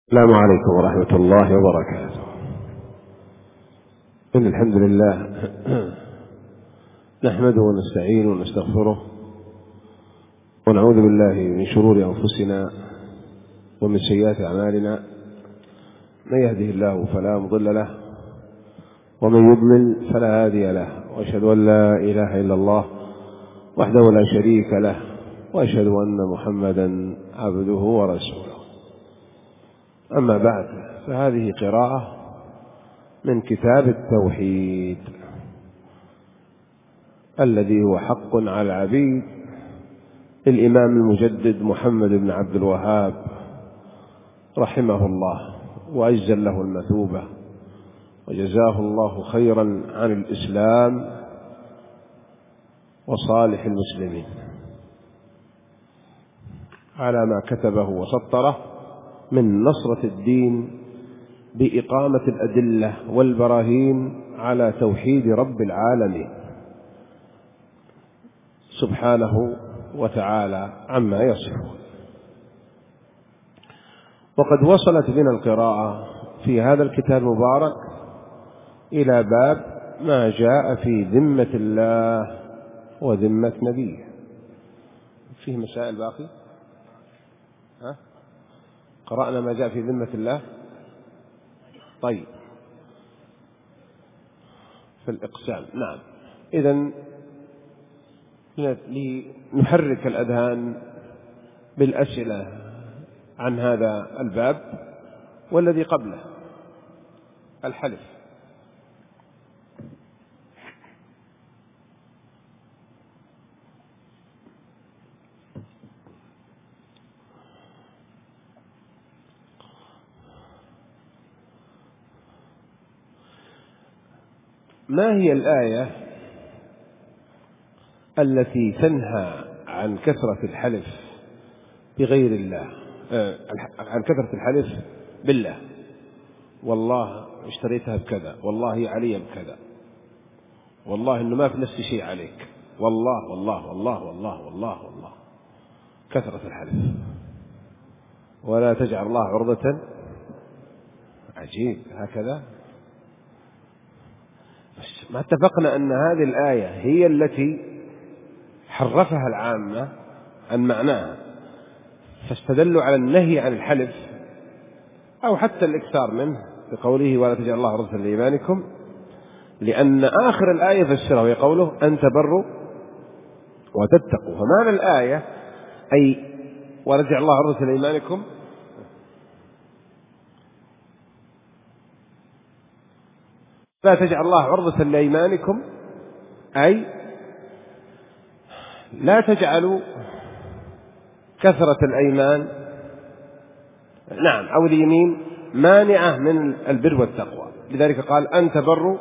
السلام عليكم ورحمة الله وبركاته. إن الحمد لله نحمده ونستعينه ونستغفره ونعوذ بالله من شرور أنفسنا ومن سيئات أعمالنا، من يهده الله فلا مضل له ومن يضلل فلا هادي له، وأشهد أن لا إله إلا الله وحده لا شريك له، وأشهد أن محمدا عبده ورسوله. أما بعد، فهذه قراءة من كتاب التوحيد الذي هو حق على العبيد الإمام المجدد محمد بن عبد الوهاب رحمه الله، وأجزل له المثوبة، وجزاه الله خيرا عن الإسلام وصالح المسلمين على ما كتبه وسطره من نصرة الدين بإقامة الأدلة والبراهين على توحيد رب العالمين سبحانه وتعالى عما يصفون. وقد وصلت بنا القراءة في هذا الكتاب المبارك إلى باب ما جاء في ذمة الله وذمة نبيه. فيه مسائل باقي؟ قرأنا ما جاء في ذمة الله. طيب، في الإقسام. نعم، إذن لنحرك الأذهان بالأسئلة عن هذا الباب والذي قبله، الحلف. ما هي الآية التي تنهى عن كثرة الحلف بغير الله، عن كثرة الحلف بالله؟ والله اشتريتها بكذا، والله علي بكذا، والله إنه ما في نفسي شيء عليك، والله والله والله والله والله والله. كثرة الحلف. ولا تجعل الله عرضة. عجيب، هكذا. ما اتفقنا أن هذه الآية هي التي حرفها العامة عن معناها، فاستدلوا على النهي عن الحلف أو حتى الإكثار منه بقوله ولا تجعل الله عرضة لإيمانكم، لأن آخر الآية فسره وهي قوله أن تبروا وتتقوا. فمعنى الآية أي ولا تجعل الله عرضة لإيمانكم لا تجعل الله عرضة لأيمانكم، أي لا تجعلوا كثرة الأيمان، نعم، أو اليمين مانعة من البر والتقوى. لذلك قال أن تبروا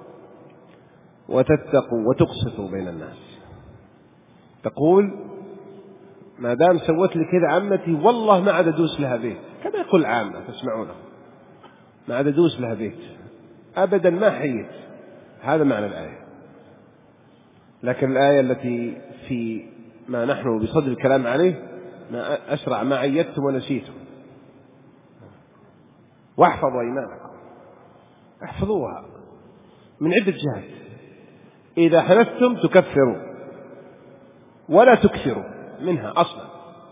وتتقوا وتقسطوا بين الناس. تقول ما دام سوت لي كذا عمتي والله ما عاد أدوس لها بيت، كما يقول عامة تسمعونه، ما عاد أدوس لها بيت أبدا، ما حيت. هذا معنى الآية. لكن الآية التي في ما نحن بصدد الكلام عليه ما أسرع ما عيدتم ونسيتم. واحفظوا أيمانكم، احفظوها من عدة جهات. إذا حلفتم تكفروا ولا تكثروا منها أصلا.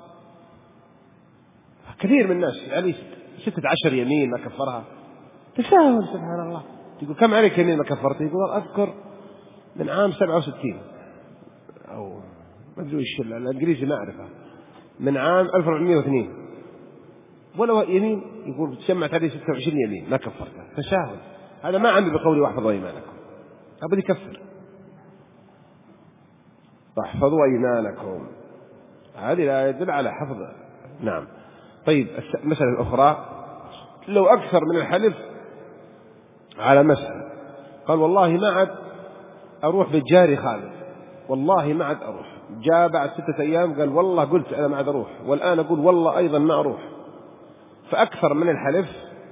كثير من الناس عليه 16 يمين ما كفرها، تساهل سبحان الله. تقول كم عليك يمين ما كفرت؟ يقول أذكر من عام 67 أو ما أدري إيش الإنجليزي ما أعرفه، من عام 1402 ولا يمين. يقول تجمعت عليه 26 يمين ما كفرتها. تساهل. هذا ما عمل بقولي واحفظوا أيمانكم، أبدا يكفر. واحفظوا أيمانكم، هذه الآية تدل على حفظ. نعم. طيب، المسألة الأخرى لو أكثر من الحلف على مسألة، قال والله ما عاد أروح بالجاري خالد، والله ما عاد أروح. جاء بعد 6 أيام قال والله قلت أنا ما عاد أروح، والآن أقول والله أيضا ما أروح. فأكثر من الحلف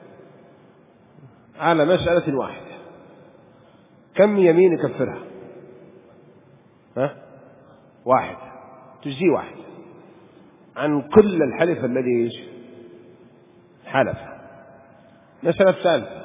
على مسألة واحدة، كم يمين يكفرها؟ واحد، تجزي واحد عن كل الحلف الذي حلف. مسألة ثالثة: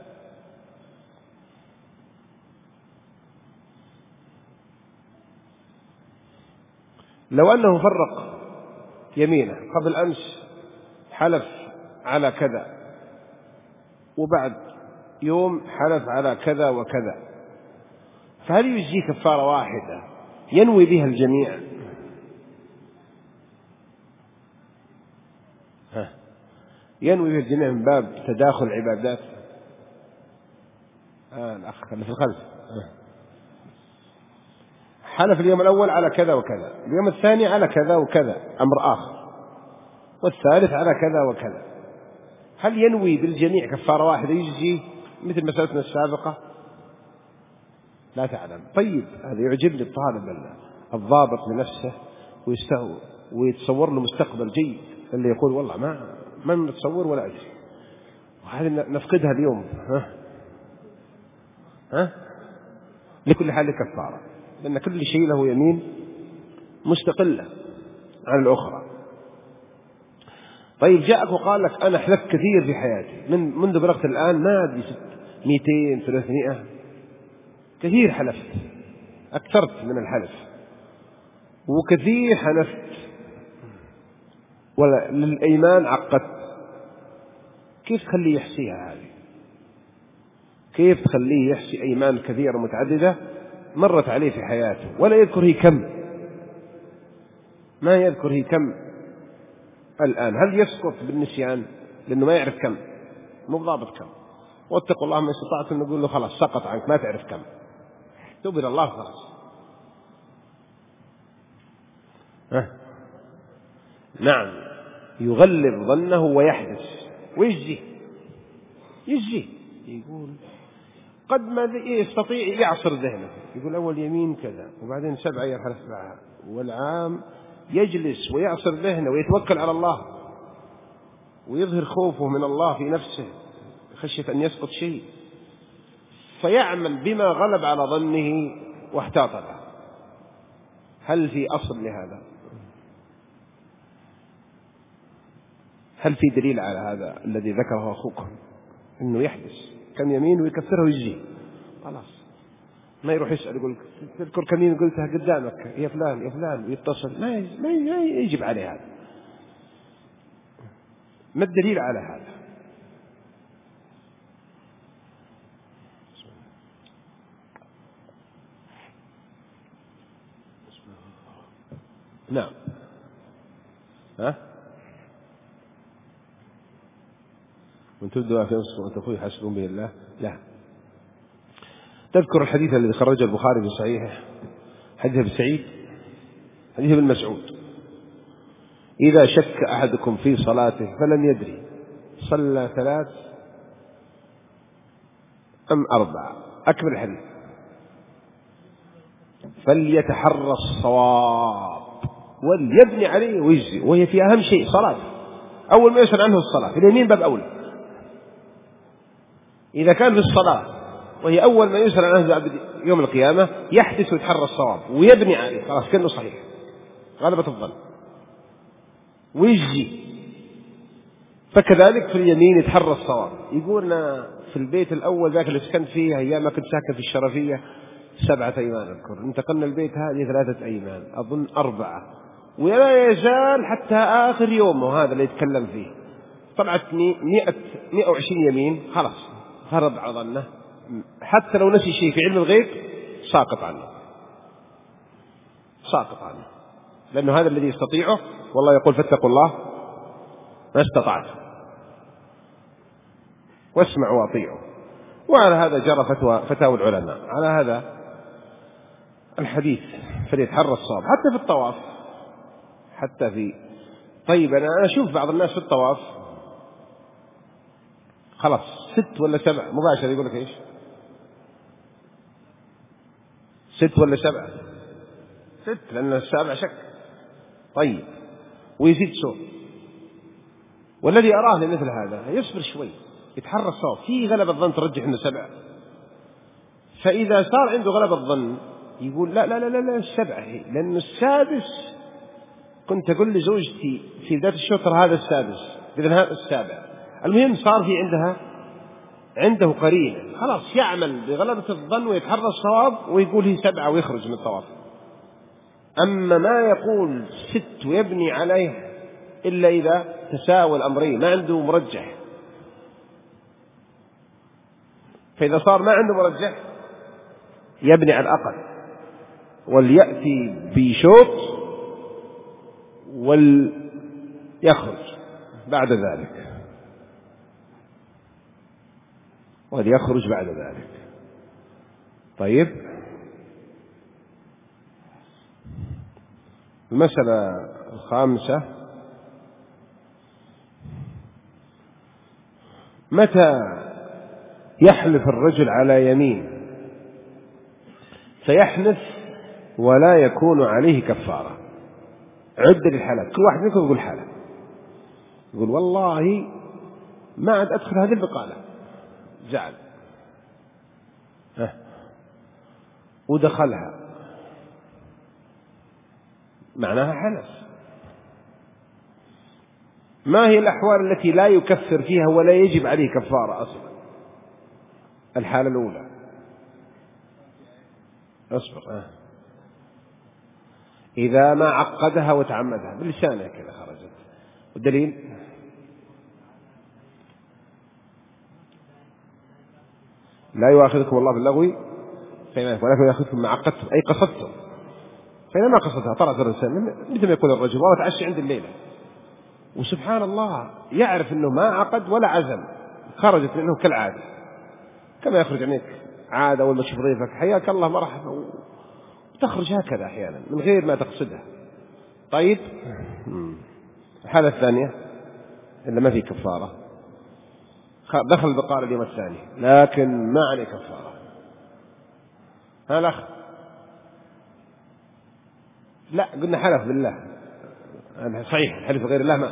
لو أنه فرق يمينه قبل أمس حلف على كذا، وبعد يوم حلف على كذا وكذا، فهل يجزي كفارة واحدة ينوي بها الجميع؟ ينوي بها الجميع من باب تداخل العبادات. الأخ اللي في الخلف حلف اليوم الأول على كذا وكذا، اليوم الثاني على كذا وكذا أمر آخر، والثالث على كذا وكذا، هل ينوي بالجميع كفارة واحدة يجزي مثل مسألتنا السابقة؟ لا تعلم. طيب، هذا يعجبني الطالب الضابط لنفسه ويتصور له مستقبل جيد، اللي يقول والله ما نتصور ولا أدري، وهذه نفقدها اليوم. لكل حال كفارة، لأن كل شيء له يمين مستقلة عن الأخرى. طيب، جاءك وقال لك أنا حلفت كثير في حياتي منذ بلغت الآن ما أدري 200 300 كثير حلفت، أكثرت من الحلف وكثير حلفت وللأيمان عقدت، كيف تخليه يحصيها هذه؟ كيف تخليه يحصي أيمان كثيرة متعددة مرت عليه في حياته ولا يذكر هي كم؟ ما يذكر هي كم الآن. هل يسقط بالنسيان لأنه ما يعرف كم؟ مو ضابط كم. واتقوا الله ما استطعتم، نقول له خلاص سقط عنك ما تعرف كم، توب إلى الله خلاص. نعم، يغلب ظنه ويحدث ويجزي. يقول قد ما يستطيع يعصر ذهنه، يقول أول يمين كذا وبعدين 7 يحلف معها، والعام يجلس ويعصر ذهنه ويتوكل على الله ويظهر خوفه من الله في نفسه خشية أن يسقط شيء، فيعمل بما غلب على ظنه واحتاط له. هل في أصل لهذا؟ هل في دليل على هذا الذي ذكره أخوكم إنه يحدث كم يمين ويكفره ويجزيه؟ خلاص، ما يروح يسأل يقول تذكر كم يمين قلتها قدامك يا فلان يا فلان ويتصل، ما يجب عليه هذا. ما الدليل على هذا؟ نعم. وان تبدوا في أنفسكم وأن تخفوه يحاسبكم به الله. لا، تذكر الحديث الذي خرجه البخاري في صحيحه، حديث ابن سعيد، حديث ابن مسعود: إذا شك أحدكم في صلاته فلم يدري صلى 3 أم 4، أكمل الحديث، فليتحرى الصواب وليبني عليه ويجزي، وهي في أهم شيء صلاة. أول ما يسأل عنه الصلاة، في اليمين باب أولى. إذا كان في الصلاة وهي أول ما يسأل عنه يوم القيامة، يحدث ويتحرى الصواب ويبني عليه، خلاص كأنه صحيح غلبة الظن ويجزي. فكذلك في اليمين يتحرى الصواب. يقولنا في البيت الأول ذاك اللي سكنت فيه أيام ما كنت ساكن في الشرفية 7 أيمان أذكر، انتقلنا البيت هذه 3 أيمان أظن 4، ولا يزال حتى آخر يوم وهذا اللي يتكلم فيه طلعت 120 يمين، خلاص هرب على ظنه، حتى لو نسي شيء في علم الغيب ساقط عنه، لأنه هذا الذي يستطيعه، والله يقول فاتقوا الله ما استطعتم واسمعوا واطيعوا. وعلى هذا جرى فتاوى العلماء على هذا الحديث، فليتحرى الصواب حتى في الطواف، حتى في. طيب، أنا أشوف بعض الناس في الطواف خلاص 6 ولا 7 مباشر، يقول لك إيش 6 ولا 7؟ 6 لأن 7 شك. طيب، ويزيد سوء. والذي أراه لمثل هذا يصبر شوي، يتحرى الصواب، في غلبة الظن ترجح إنه 7. فإذا صار عنده غلبة الظن يقول لا لا لا لا 7 هي، لأن السادس كنت أقول لزوجتي في ذات الشطر هذا السادس، إذن هذا السابع، المهم صار في عنده قرينة، خلاص يعمل بغلبة الظن ويتحرى الصواب ويقول هي 7 ويخرج من الطواف. أما ما يقول 6 ويبني عليه إلا إذا تساوى الأمرين، ما عنده مرجح. فإذا صار ما عنده مرجح يبني على الأقل، وليأتي بشوط وليخرج بعد ذلك. طيب، المسألة الخامسة: متى يحلف الرجل على يمين فيحنث ولا يكون عليه كفارة؟ عد للحلف، كل واحد منكم يقول حلف، يقول والله ما عاد أدخل هذه البقالة، زعل ودخلها، معناها حلف. ما هي الأحوال التي لا يكفر فيها ولا يجب عليه كفارة أصلا؟ الحالة الأولى، اصبر، إذا ما عقدها وتعمدها بلسانه كذا خرجت، والدليل لا يؤاخذكم الله باللغو ولكن يؤاخذكم ما عقدتم، أي قصدتم. فإذا ما قصدها طلعت الرسالة مثل ما يقول الرجل والله تعشي عند الليلة، وسبحان الله يعرف أنه ما عقد ولا عزم، خرجت منه كالعادة، كما يخرج عنك عادة أول ما تشوف ضيفك حياك الله مرحبا، وتخرج هكذا أحيانا من غير ما تقصدها. طيب، الحالة الثانية إلا ما في كفارة، دخل البقالة اليوم الثاني لكن ما عليه كفارة، الأخ لا قلنا حلف بالله، صحيح الحلف غير الله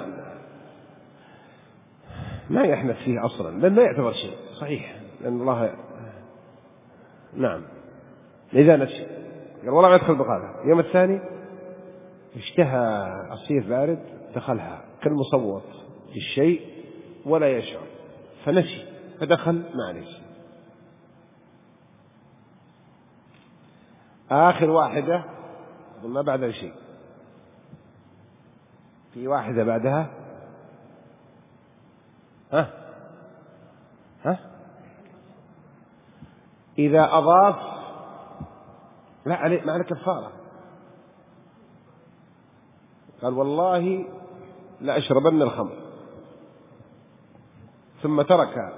ما يحنث فيه أصلا، لأن ما يعتبر شيء صحيح، لأن الله نعم إذا نسي قال والله ما يدخل البقالة، اليوم الثاني اشتهى عصير بارد دخلها كالمصوت في الشيء ولا يشعر، فنسي فدخل معلش. آخر واحدة ما بعدها شيء، في واحدة بعدها إذا أضاف لا عليه ما عليه كفارة، قال والله لا أشربن الخمر ثم ترك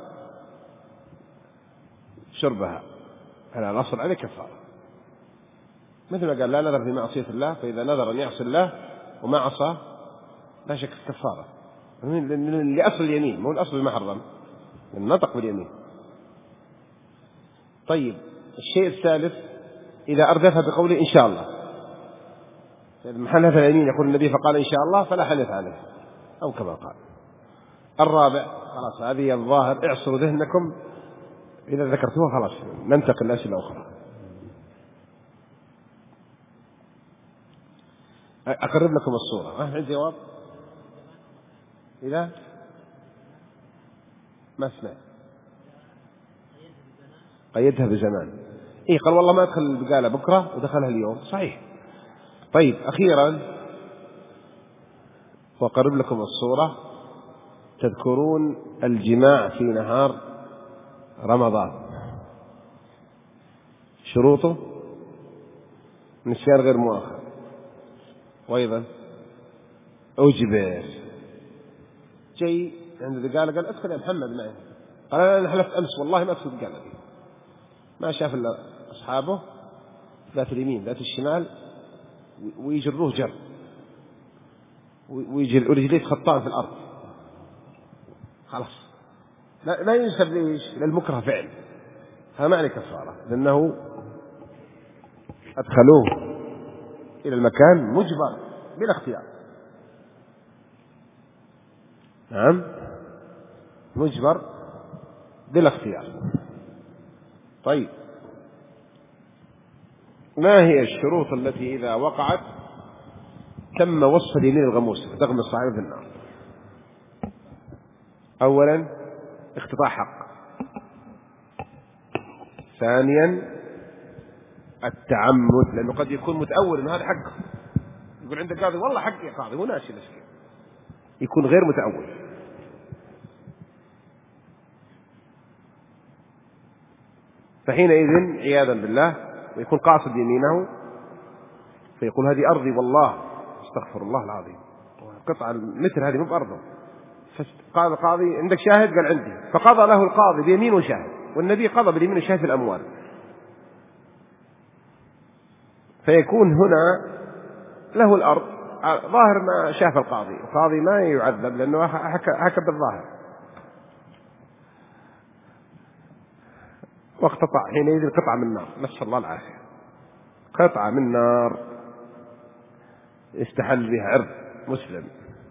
شربها، على الأصل عليه كفارة، مثل ما قال لا نذر في معصية الله، فإذا نذر أن يعصي الله وما عصى لا شك كفارة، لأصل اليمين مو الأصل ما حرم، النطق باليمين. طيب، الشيء الثالث إذا أردفها بقوله إن شاء الله، محلف اليمين يقول النبي فقال إن شاء الله فلا حنث عليه أو كما قال. الرابع خلاص هذه الظاهر، اعصروا ذهنكم إذا ذكرتوها خلاص ننتقل لأسئلة أخرى. أقرب لكم الصورة، عندي جواب إذا ما سمعت قيدها بزمان، قال والله ما أدخل البقالة بكرة ودخلها اليوم، صحيح. طيب، أخيرا وأقرب لكم الصورة، تذكرون الجماع في نهار رمضان شروطه نسيان غير مؤخر، وأيضا أجبر جاي عند البقالة قال أدخل يا محمد معي، قال أنا حلفت أمس والله ما أدخل البقالة دي، ما شاف إلا أصحابه ذات اليمين ذات الشمال ويجروه جر ورجليه خطان في الأرض، خلاص لا ينسب ليش للمكره فعل، هذا معنى كفارة، لأنه أدخلوه إلى المكان مجبر بلا اختيار، نعم مجبر بلا اختيار. طيب، ما هي الشروط التي إذا وقعت تم وصف اليمين الغموس تغمس صاحبه في النار؟ أولا اقتطاع حق، ثانيا التعمد، لأنه قد يكون متأول أن هذا حقه، يقول عند القاضي والله حقي يا قاضي، هو ناسي مسكين، يكون غير متأول. فحينئذ عياذا بالله ويكون قاصد يمينه، فيقول هذه أرضي والله، استغفر الله العظيم، قطعة المتر هذه مو بأرضه. فقال القاضي عندك شاهد؟ قال عندي. فقضى له القاضي بيمين وشاهد، والنبي قضى باليمين والشاهد في الأموال. فيكون هنا له الأرض ظاهر ما شاف القاضي ما يعذب لأنه حكى بالظاهر، واقتطع حينئذ قطعة من نار، نسأل الله العافية، قطعة من نار استحل بها عرض مسلم.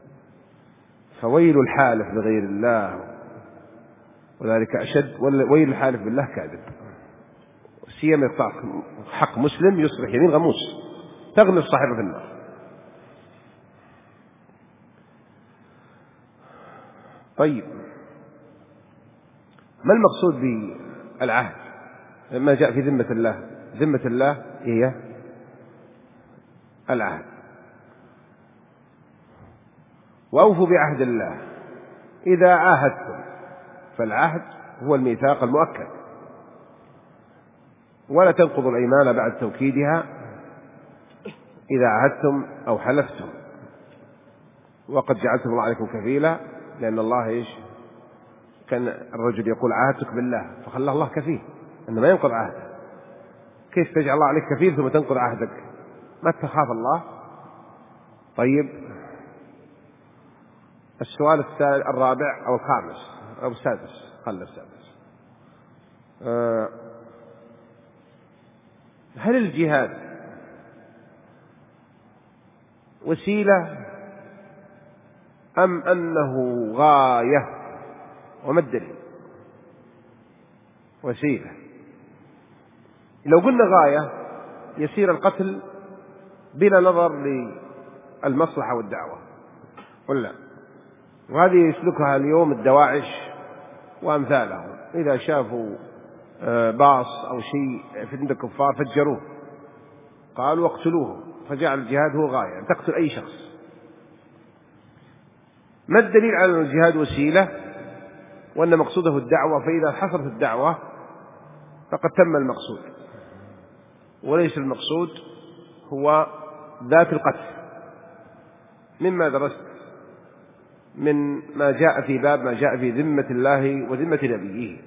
فويل الحالف بغير الله، وذلك أشد، ويل الحالف بالله كاذب. سيما يقطع حق مسلم يصبح يمين غموس تغمس صاحبه في النار. طيب، ما المقصود بالعهد ما جاء في ذمة الله؟ ذمة الله هي العهد، وأوفوا بعهد الله إذا عاهدتم، فالعهد هو الميثاق المؤكد، ولا تنقضوا الأيمان بعد توكيدها إذا عاهدتم أو حلفتم، وقد جعلتم الله عليكم كفيلا، لأن الله إيش؟ كان الرجل يقول عاهدتك بالله فخلاه الله كفيل، أنه ما ينقض عهده. كيف تجعل الله عليك كفيل ثم تنقض عهدك؟ ما تخاف الله؟ طيب، السؤال الرابع أو الخامس أو السادس، خلنا السادس. هل الجهاد وسيلة أم أنه غاية؟ وما الدليل؟ وسيلة. لو قلنا غاية يسير القتل بلا نظر للمصلحة والدعوة، ولا؟ وهذه يسلكها اليوم الدواعش وأمثالهم، إذا شافوا باص أو شيء في عند الكفار فجروه، قالوا اقتلوه، فجعل الجهاد هو غاية، تقتل أي شخص. ما الدليل على أن الجهاد وسيلة وأن مقصوده الدعوة؟ فإذا حصلت الدعوة فقد تم المقصود، وليس المقصود هو ذات القتل، مما درست من ما جاء في باب ما جاء في ذمة الله وذمة نبيه.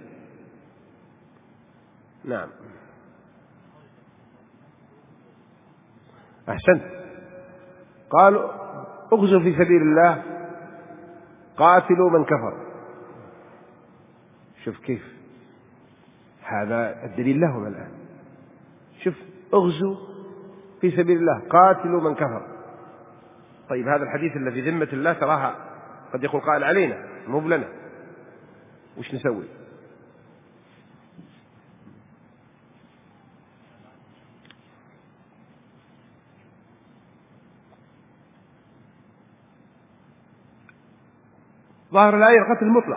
نعم، أحسنت. قالوا اغزوا في سبيل الله قاتلوا من كفر. شوف كيف هذا الدليل لهم الآن. شوف، اغزوا في سبيل الله قاتلوا من كفر. طيب، هذا الحديث الذي ذمة الله تراها قد يقول قائل علينا مو بلنا، وش نسوي؟ ظاهر الآية القتل المطلق،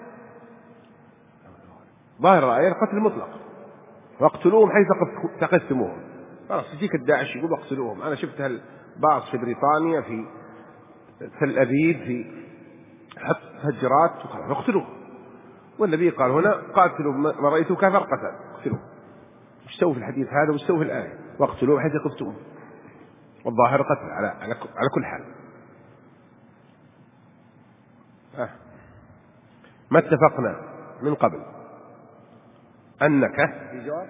ظاهر الآية القتل المطلق، واقتلوهم حيث ثقفتموهم. خلاص يجيك الداعش يقول اقتلوهم. أنا شفت هالباص في بريطانيا، في تل أبيب، في حط فجرات، وقال اقتلوه، والنبي قال هنا قاتلوا ما رأيتوا كفر قتل، اقتلوه. وش سووا في الحديث هذا وش سووا في الآية؟ واقتلوه حيث ثقفتموهم. والظاهر قتل على كل حال. ما اتفقنا من قبل أنك في جواب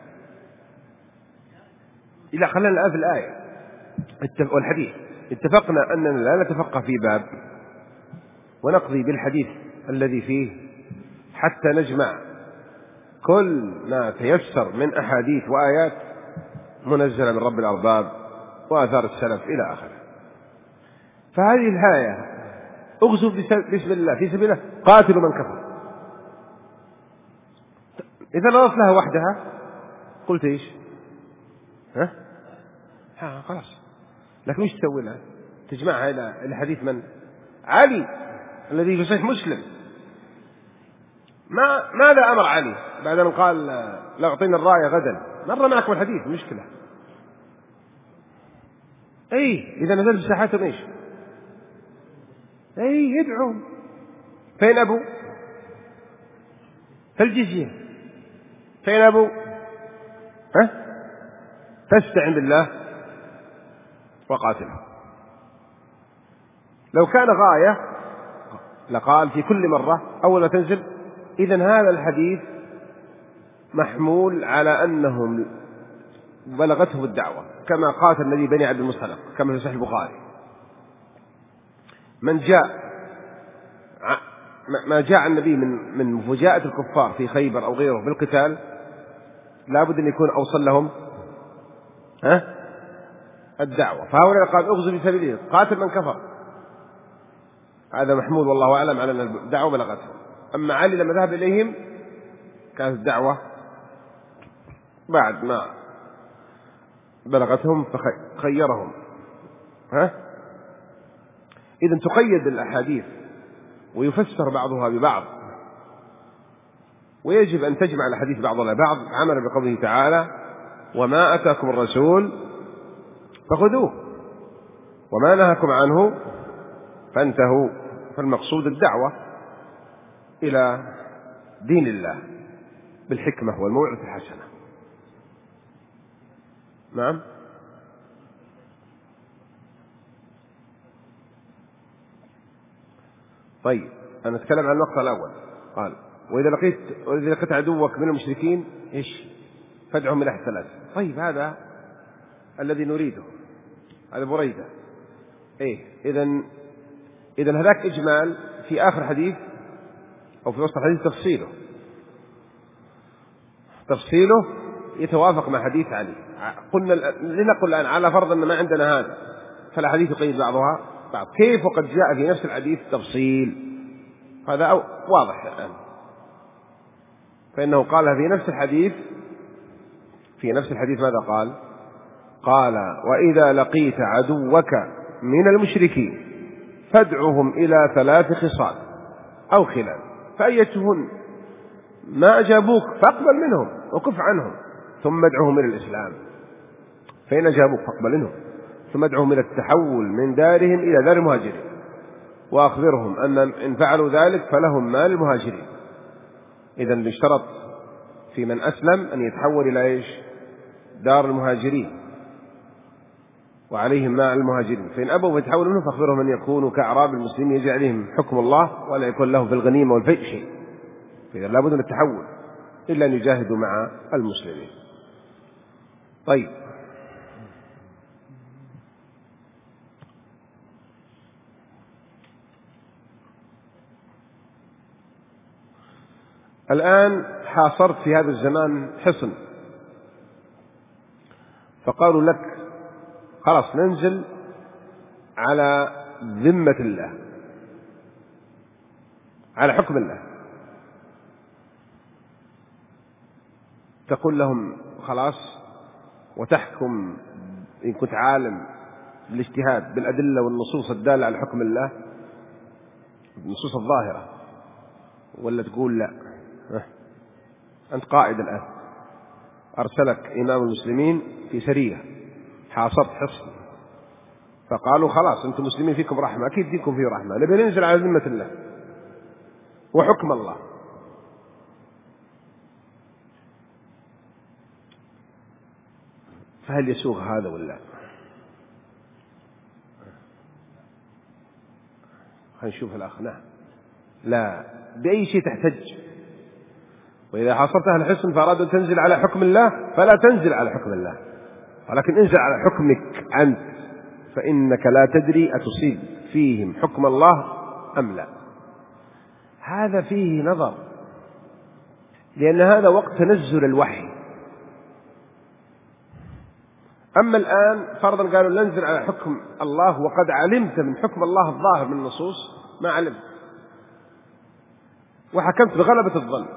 إلا خلنا الآن في الآية والحديث. اتفقنا أننا لا نتفقه في باب ونقضي بالحديث الذي فيه حتى نجمع كل ما تيسر من أحاديث وآيات منزلة من رب الأرباب وآثار السلف إلى آخره. فهذه الآية اغزوا بسم الله في سبيل الله قاتلوا من كفر، إذا نظرت لها وحدها قلت إيش؟ خلاص. لكن وش تسوي لها؟ تجمعها إلى حديث من؟ علي الذي في صحيح مسلم ماذا أمر علي بعد أن قال لا أعطينا الراية غدا؟ مر معكم الحديث، مشكلة. إذا نزل بساحتهم إيش؟ يدعو. فين أبو؟ فالجزية. فين أبو؟ فاستعن بالله وقاتله. لو كان غاية لقال في كل مرة أول ما تنزل. إذن هذا الحديث محمول على أنهم بلغتهم الدعوة، كما قاتل النبي بني عبد المصطلق كما في صحيح البخاري. من جاء ما جاء النبي من مفاجأة الكفار في خيبر أو غيره بالقتال لابد أن يكون أوصل لهم الدعوة. فهؤلاء قال اغزوا في سبيل الله، قاتل من كفر. هذا محمول والله أعلم على أن الدعوة بلغتهم. أما علي لما ذهب إليهم كانت الدعوة بعد ما بلغتهم فخيرهم. إذن تقيد الأحاديث ويفسر بعضها ببعض، ويجب أن تجمع الحديث بعضها بعض عملا بقوله تعالى وما أتاكم الرسول فخذوه وما نهاكم عنه فانتهوا. فالمقصود الدعوة إلى دين الله بالحكمة والموعظة الحسنة. نعم. طيب أنا أتكلم عن المقطع الأول. قال وإذا لقيت عدوك من المشركين فادعهم إلى الثلاث. طيب هذا الذي نريده، هذا بريدة. إذن هذاك إجمال في آخر حديث أو في وسط الحديث تفصيله يتوافق مع حديث علي. قلنا لنقل الآن على فرض أن ما عندنا هذا، فالحديث يقيد بعضها بعض. كيف وقد جاء في نفس الحديث تفصيل؟ هذا واضح الآن. فإنه قال في نفس الحديث ماذا قال وإذا لقيت عدوك من المشركين فادعهم إلى 3 خصال أو خلال فأيتهن ما أجابوك فاقبل منهم وكف عنهم ثم ادعهم إلى الإسلام، فإن أجابوك فاقبل منهم ثم ادعهم إلى التحول من دارهم إلى دار المهاجرين وأخبرهم أن إن فعلوا ذلك فلهم ما للمهاجرين. إذن اشترط في من أسلم أن يتحول إلى دار المهاجرين وعليهم ماء المهاجرين، فإن أبوا فتحولوا منهم فأخبرهم أن يكونوا كأعراب المسلمين يجري عليهم حكم الله ولا يكون لهم في الغنيمة والفيء شيء. فإذا لابد من التحول إلا أن يجاهدوا مع المسلمين. طيب الآن حاصرت في هذا الزمان حصن، فقالوا لك خلاص ننزل على ذمة الله على حكم الله. تقول لهم خلاص وتحكم إن كنت عالم بالاجتهاد بالأدلة والنصوص الدالة على حكم الله النصوص الظاهرة، ولا تقول لا أنت قائد الآن أرسلك إمام المسلمين في سرية حاصرت حصن، فقالوا خلاص أنتم مسلمين فيكم رحمة، أكيد فيكم فيه رحمة، نبي ننزل على ذمة الله وحكم الله. فهل يسوغ هذا ولا خلينا نشوف الأخ. لا بأي شيء تحتج. وإذا حاصرت أهل الحصن فأرادوا أن تنزل على حكم الله فلا تنزل على حكم الله، ولكن انزل على حكمك أنت، فإنك لا تدري أتصيب فيهم حكم الله أم لا. هذا فيه نظر، لأن هذا وقت تنزل الوحي. أما الآن فرضا قالوا ننزل على حكم الله وقد علمت من حكم الله الظاهر من النصوص ما علمت وحكمت بغلبة الظن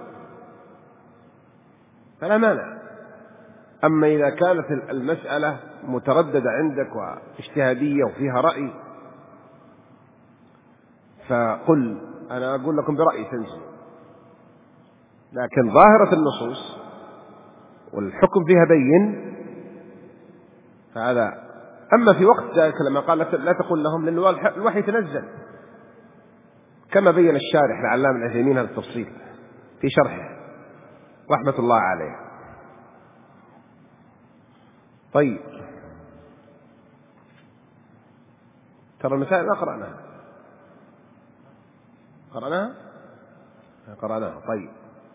فلا مانع. أما إذا كانت المسألة مترددة عندك واجتهادية وفيها رأي فقل أنا أقول لكم برأيي تنزل، لكن ظاهرة النصوص والحكم فيها بين، فهذا. أما في وقت ذلك لما قال لا تقول لهم، لأن الوحي تنزل كما بين الشارح العلامة العثيمين هذا التفصيل في شرحه رحمة الله عليه. طيب، ترى المسائل ما قرأناها. طيب،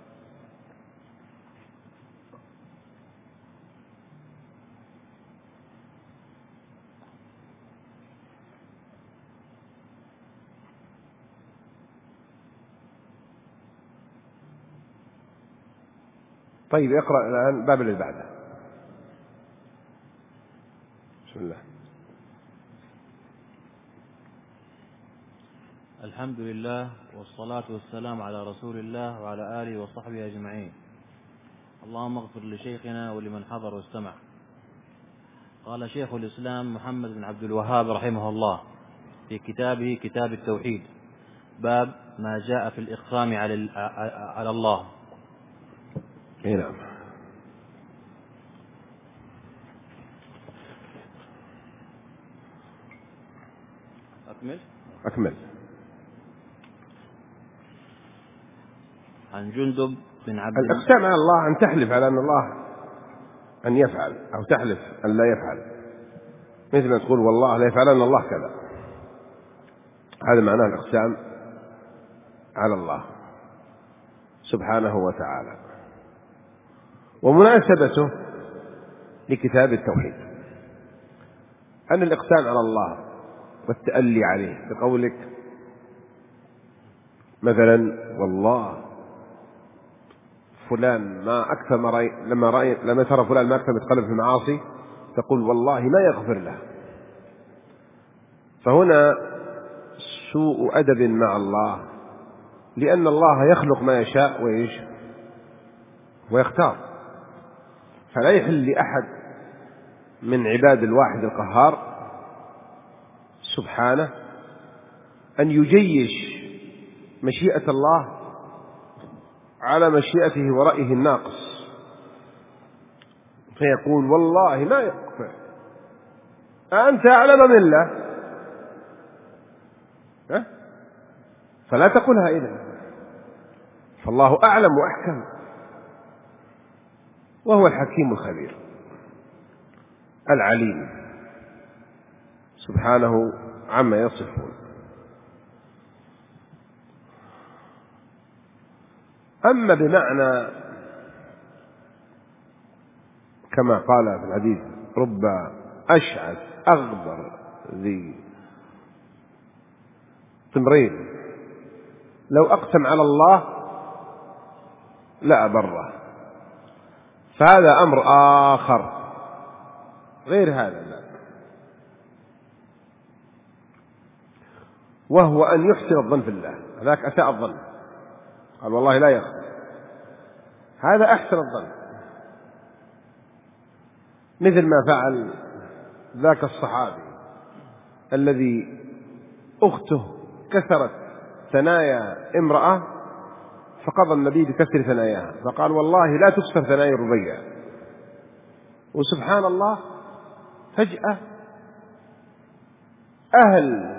طيب اقرأ الآن باب اللي بعده. بسم الله. الحمد لله والصلاة والسلام على رسول الله وعلى آله وصحبه أجمعين. اللهم اغفر لشيخنا ولمن حضر واستمع. قال شيخ الإسلام محمد بن عبد الوهاب رحمه الله في كتابه كتاب التوحيد: باب ما جاء في الإقسام على الله. نعم. أكمل. عن جندب بن عبد الإقسام على الله أن تحلف على أن الله أن يفعل، أو تحلف أن لا يفعل، مثل ما تقول والله لا يفعل أن الله كذا. هذا معناه الإقسام على الله سبحانه وتعالى، ومناسبته لكتاب التوحيد أن الإقسام على الله والتألي عليه بقولك مثلا والله فلان ما أكثر لما ترى فلان ما أكثر متقلب في المعاصي، تقول والله ما يغفر له. فهنا سوء أدب مع الله، لأن الله يخلق ما يشاء ويختار، فلا يحل لأحد من عباد الواحد القهار سبحانه أن يجيش مشيئة الله على مشيئته ورأيه الناقص، فيقول والله ما يغفر، أنت أعلم من الله، فلا تقولها إذن، فالله أعلم وأحكم، وهو الحكيم الخبير العليم سبحانه عما يصفون. أما بمعنى كما قال في الحديث رب أشعث أغبر ذي طمرين لو أقسم على الله لا أبره، فهذا أمر آخر غير هذا، لا. وهو أن يحسن الظن في الله، ذاك أساء الظن، قال والله لا يغفر، هذا أحسن الظن، مثل ما فعل ذاك الصحابي الذي أخته كسرت ثنايا امرأة، فقضى النبي بكسر ثناياها، فقال والله لا تكسر ثنايا الربيع. وسبحان الله فجأة أهل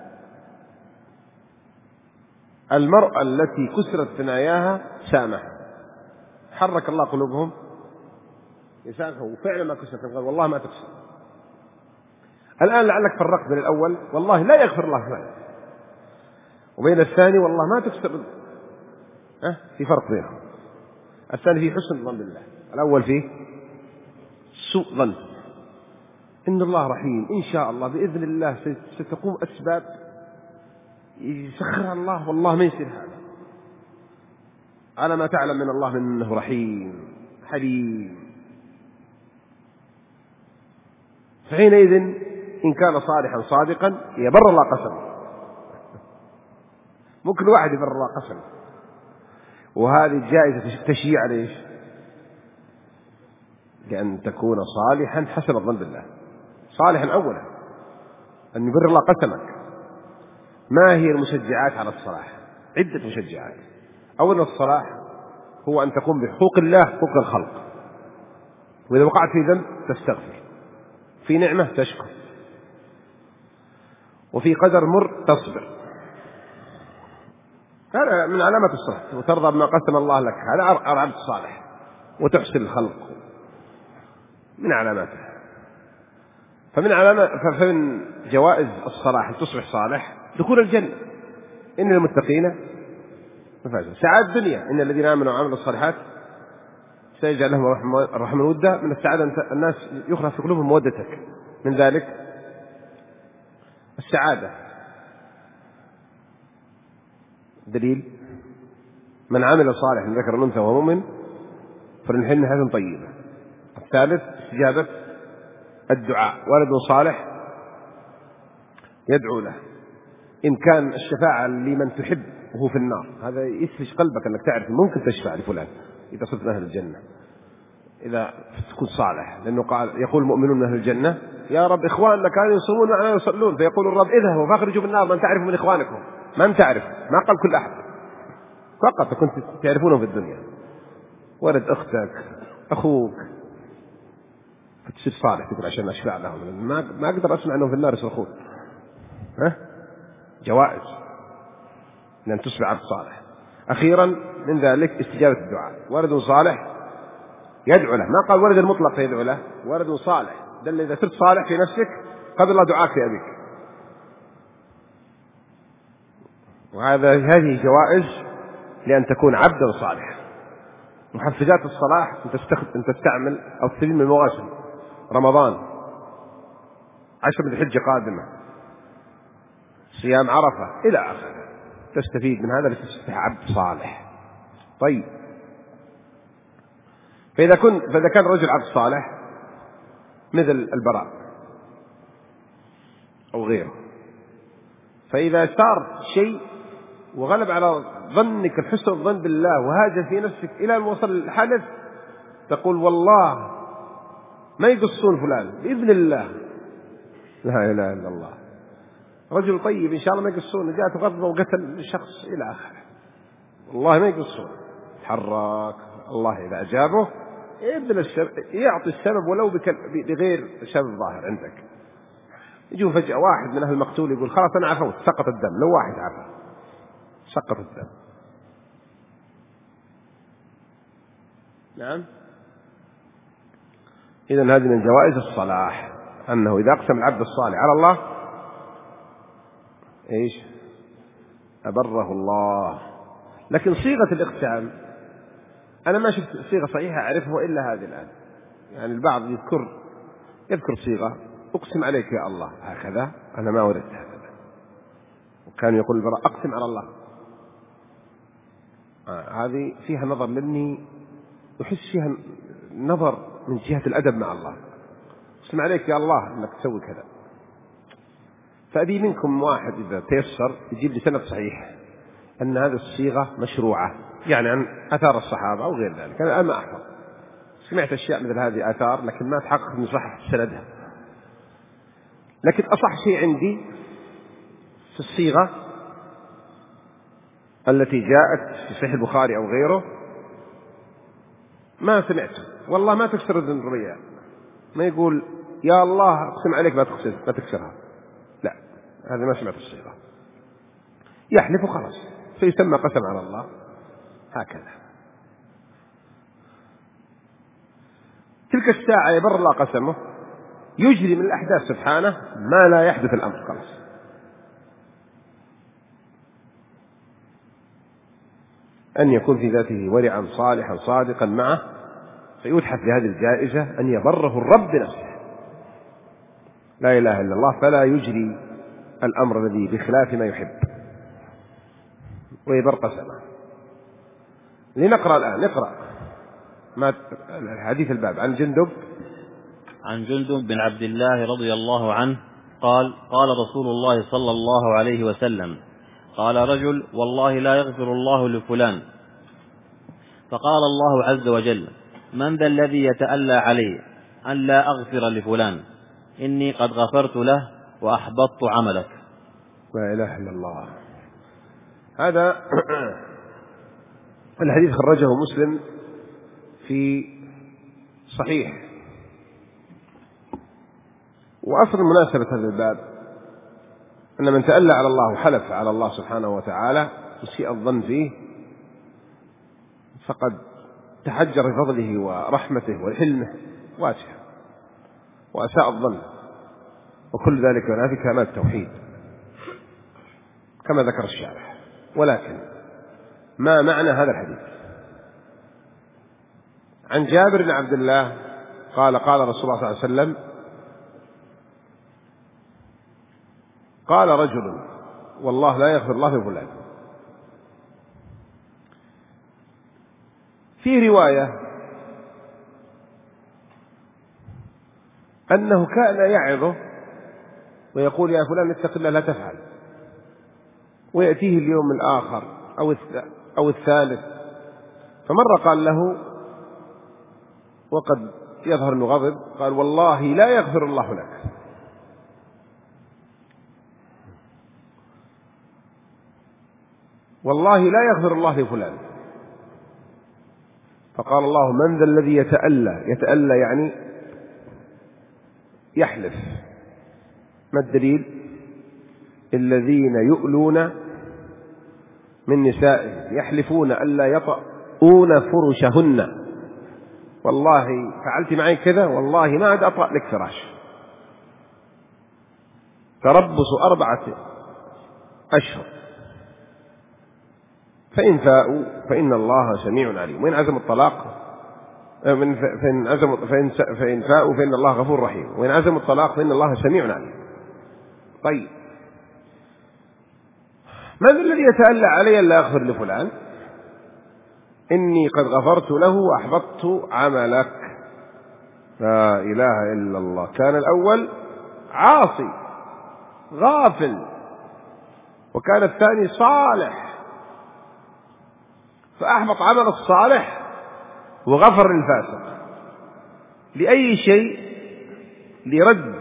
المرأة التي كسرت ثناياها سامح، حرك الله قلوبهم يسامحوا، وفعلا ما كسرت، قال والله ما تكسر. الآن لعلك فرقت بين الأول والله لا يغفر الله فعلا، وبين الثاني والله ما تكسر، في فرق بينهم. الثاني فيه حسن الظن بالله، الأول فيه سوء ظن. إن الله رحيم، إن شاء الله بإذن الله ستقوم أسباب يسخرها الله، والله ما يصير هذا، على ما تعلم من الله من أنه رحيم حليم. فحينئذ إن كان صالحا صادقا يبر الله قسمه، مو كل واحد يبر الله قسمه، وهذه جائزة تشييع ليش؟ لأن تكون صالحا حسن الظن بالله، صالحا أولا أن يبر الله قسمك. ما هي المشجعات على الصلاح؟ عدة مشجعات. أولا الصلاح هو أن تقوم بحقوق الله حقوق الخلق، وإذا وقعت في ذنب تستغفر، في نعمة تشكر، وفي قدر مر تصبر. هذا من علامات الصلاح، وترضى بما قسم الله لك، هذا عبد صالح، وتحسن الخلق من علاماته. فمن جوائز الصلاح تصبح صالح دخول الجنة، إن المتقين مفازون. سعادة الدنيا، إن الذين آمنوا وعملوا الصالحات سيجعل لهم الرحمن ودا. من السعادة الناس يخلق في قلوبهم مودتك، من ذلك السعادة. دليل: من عمل صالح من ذكر أنثى وهو مؤمن فلنحيينه حياة طيبة. الثالث استجابة الدعاء، ولد صالح يدعو له. إن كان الشفاعة لمن تحب وهو في النار، هذا يسفش قلبك أنك تعرف ممكن تشفع لفلان إذا صرت من أهل الجنة، إذا تكون صالح. لأنه يقول المؤمنون من أهل الجنة: يا رب إخواننا كانوا يصومون معنا ويصلون، فيقول الرب: اذهبوا فاخرجوا بالنار من تعرفوا من إخوانكم. من تعرف، ما قال كل أحد، فقط كنت تعرفونه في الدنيا، ولد أختك، أخوك، فتصير صالح تقول عشان أشفع لهم، ما أقدر أسمع أنهم في النار يصرخون. جوائز لأن تصبح عبد صالح. أخيرا من ذلك استجابة الدعاء، ولد صالح يدعو له، ما قال ولد المطلق يدعو له، ولد صالح دل إذا صرت صالح في نفسك قبل الله دعاك في أبيك. هذه جوائز لأن تكون عبدا صالحا. محفزات الصلاح أن تستعمل أو تستفيد من المواسم، رمضان، 10 من الحجة قادمة، صيام عرفة إلى آخره، تستفيد من هذا لتصبح عبد صالح. طيب، فإذا كان رجل عبد صالح مثل البراء أو غيره، فإذا صار شيء وغلب على ظنك الحسن الظن بالله وهاجر في نفسك إلى أن وصل الحدث، تقول: والله ما يقصون فلان بإذن الله، لا إله إلا الله، رجل طيب إن شاء الله ما يقصون، جاءت غضبة وقتل شخص إلى آخره، والله ما يقصون. تحرك الله إذا أجابه يعطي السبب ولو بغير سبب ظاهر عندك. يجوا فجأة واحد من أهل المقتول يقول: خلاص أنا عفوت، سقط الدم. لو واحد عفا سقط الدم. نعم. إذن هذه من جوائز الصلاح، أنه إذا أقسم العبد الصالح على الله إيش؟ أبره الله. لكن صيغة الإقسام أنا ما شفت صيغة صحيحة أعرفها إلا هذه الآن. يعني البعض يذكر صيغة: أقسم عليك يا الله هكذا، أنا ما أريد هكذا. وكان يقول البراء: أقسم على الله. هذه فيها نظر، لأني أحس فيها نظر من جهة الأدب مع الله. أقسم عليك يا الله أنك تسوي كذا. فأبي منكم واحد إذا تيسر يجيب لي سند صحيح أن هذه الصيغة مشروعة، يعني عن أثار الصحابة أو غير ذلك. أنا ما أحفظ، سمعت أشياء مثل هذه آثار لكن ما تحقق من صحة سندها. لكن أصح شيء عندي في الصيغة التي جاءت في صحيح البخاري أو غيره ما سمعته، والله ما تكسر الذنبية. ما يقول: يا الله أقسم عليك ما تكسرها، لا، هذا ما سمعت الصيغة. يحلف وخلاص، فيسمى قسم على الله هكذا. تلك الساعة يبر الله قسمه، يجري من الأحداث سبحانه ما لا يحدث الأمر، خلاص. أن يكون في ذاته ورعا صالحا صادقا معه، فيتحف لهذه الجائزة أن يبره الرب بنفسه، لا إله إلا الله، فلا يجري الأمر الذي بخلاف ما يحب ويبر قسمه. لنقرأ الآن، نقرأ حديث الباب عن جندب بن عبد الله رضي الله عنه قال: قال رسول الله صلى الله عليه وسلم: قال رجل: والله لا يغفر الله لفلان. فقال الله عز وجل: من ذا الذي يتألى علي أن لا أغفر لفلان؟ إني قد غفرت له وأحبطت عملك. لا إله إلا الله. هذا الحديث خرجه مسلم في صحيح. وأصل مناسبة هذا الباب أن من تألى على الله وحلف على الله سبحانه وتعالى وسيء الظن فيه فقد تحجر بفضله ورحمته وحلمه واجهة وأساء الظن، وكل ذلك ينافي كمال التوحيد كما ذكر الشارح. ولكن ما معنى هذا الحديث؟ عن جابر بن عبد الله قال قال رسول الله صلى الله عليه وسلم: قال رجل: والله لا يغفر الله لفلان. في رواية أنه كان يعظه ويقول: يا فلان اتق الله لا تفعل، ويأتيه اليوم الآخر أو الثالث، فمرة قال له وقد يظهر أنه غضب، قال: والله لا يغفر الله لك. والله لا يغفر الله لفلان. فقال الله: من ذا الذي يتألى يعني يحلف. ما الدليل؟ الذين يؤلون من نسائهم يحلفون ألا يطؤون فرشهن، والله فعلت معي كذا، والله ما عاد أطأ لك فراش. تربص 4 أشهر، فإن فاءوا فإن الله سميع عليم، وإن عزموا الطلاق فإن فاءوا فإن الله غفور رحيم، وإن عزموا الطلاق فإن الله سميع عليم. طيب، من الذي يتألى علي ألا أغفر لفلان؟ إني قد غفرت له وأحبطت عملك. لا إله إلا الله. كان الأول عاصي غافل، وكان الثاني صالح، فأحبط عمل الصالح وغفر للفاسق. لأي شيء؟ لرد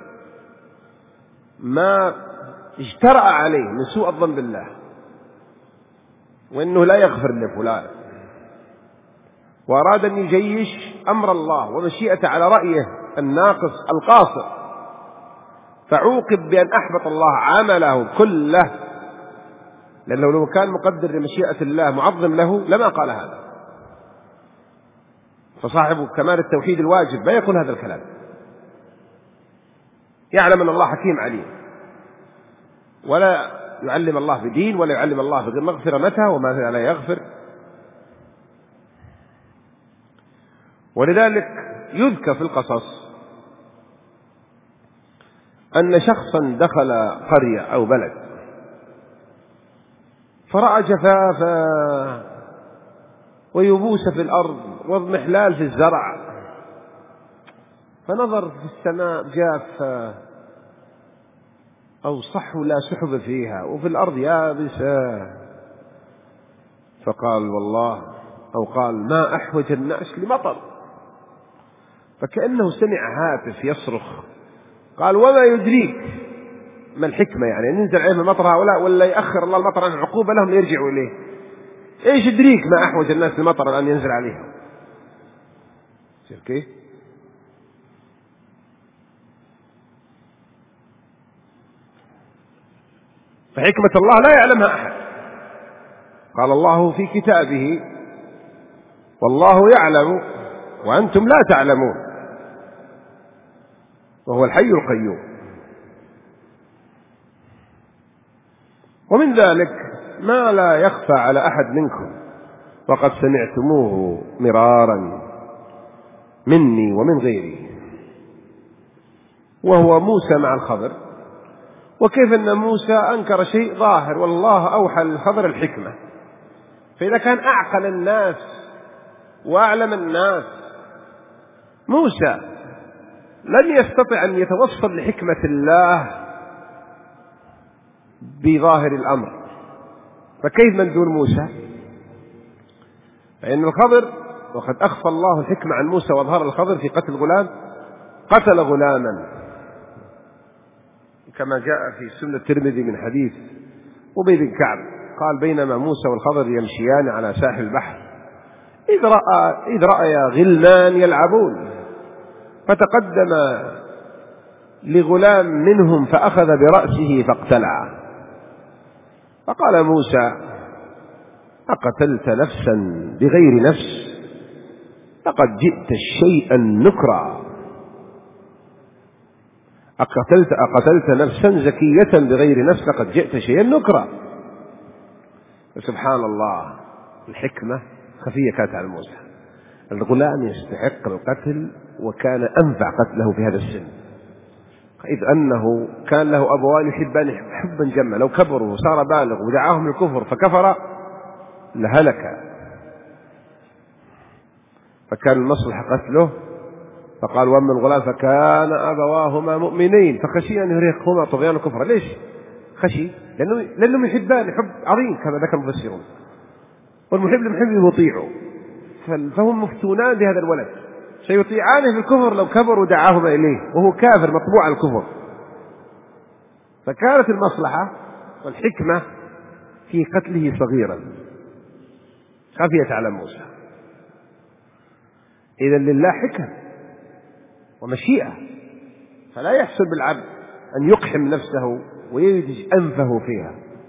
ما اجترأ عليه من سوء الظن بالله، وإنه لا يغفر لفلان، وأراد أن يجيش أمر الله ومشيئته على رأيه الناقص القاصر، فعوقب بأن أحبط الله عمله كله، لأنه لو كان مقدر لمشيئة الله معظم له لما قال هذا. فصاحب كمال التوحيد الواجب ما يقول هذا الكلام، يعلم أن الله حكيم عليم، ولا يعلم الله بدين، ولا يعلم الله بمغفرة متى وما لا يغفر. ولذلك يذكر في القصص أن شخصا دخل قرية أو بلد فرأى جفافا ويبوس في الأرض واضمحلال في الزرع، فنظر في السماء جافة أو صح لا سحب فيها، وفي الأرض يابسة، فقال: والله، أو قال: ما أحوج الناس لمطر. فكأنه سمع هاتف يصرخ، قال: وما يدريك ما الحكمة يعني أن ينزل عليهم المطر هؤلاء، ولا يأخر الله المطر عن عقوبة لهم ليرجعوا إليه؟ إيش يدريك ما أحوج الناس لمطر الآن ينزل عليهم؟ كيف؟ فحكمة الله لا يعلمها أحد. قال الله في كتابه: والله يعلم وأنتم لا تعلمون، وهو الحي القيوم. ومن ذلك ما لا يخفى على أحد منكم وقد سمعتموه مرارا مني ومن غيري، وهو موسى مع الخضر. وكيف أن موسى أنكر شيء ظاهر والله أوحى للخضر الحكمة، فإذا كان أعقل الناس وأعلم الناس موسى لم يستطع أن يتوصل لحكمة الله بظاهر الأمر، فكيف من دون موسى؟ فإن الخضر، وقد أخفى الله الحكمة عن موسى وأظهر الخضر في قتل غلام، قتل غلاما كما جاء في سنة الترمذي من حديث أبي بن كعب قال بينما موسى والخضر يمشيان على ساحل البحر إذ رأى غلمان يلعبون، فتقدم لغلام منهم فأخذ برأسه فاقتلعه، فقال موسى: أقتلت نفسا بغير نفس؟ لقد جئت شيئا نكرا. أقتلت نفسا زكية بغير نفس لقد جئت شيئا نكرا. سبحان الله، الحكمة خفية كانت على موسى. الغلام يستحق القتل وكان أنفع قتله في هذا السن، إذ أنه كان له أبوان يحبان حبا جما، لو كبروا وصار بالغ ودعاهم الكفر فكفر لهلك، فكان المصلحة قتله. فقال: وأما الغلام فكان أبواهما مؤمنين فخشي أن يرهقهما طغيان الكفر. ليش خشي؟ لأنهم يحبان حب عظيم كما ذكر المفسرون، والمحب لمحبه يطيعه، فهم مفتونان بهذا الولد، سيطيعانه في الكفر لو كبر ودعاهما إليه وهو كافر مطبوع على الكفر. فكانت المصلحة والحكمة في قتله صغيرا، خفيت على موسى. إذن لله حكم ومشيئة، فلا يحسن بالعبد أن يقحم نفسه ويلج أنفه فيها.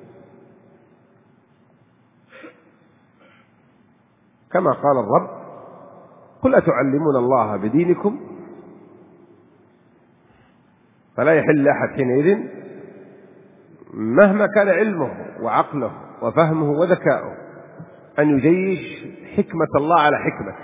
كما قال الرب: قل أتعلمون الله بدينكم؟ فلا يحل أحد حينئذ مهما كان علمه وعقله وفهمه وذكاؤه أن يجيش حكمة الله على حكمته،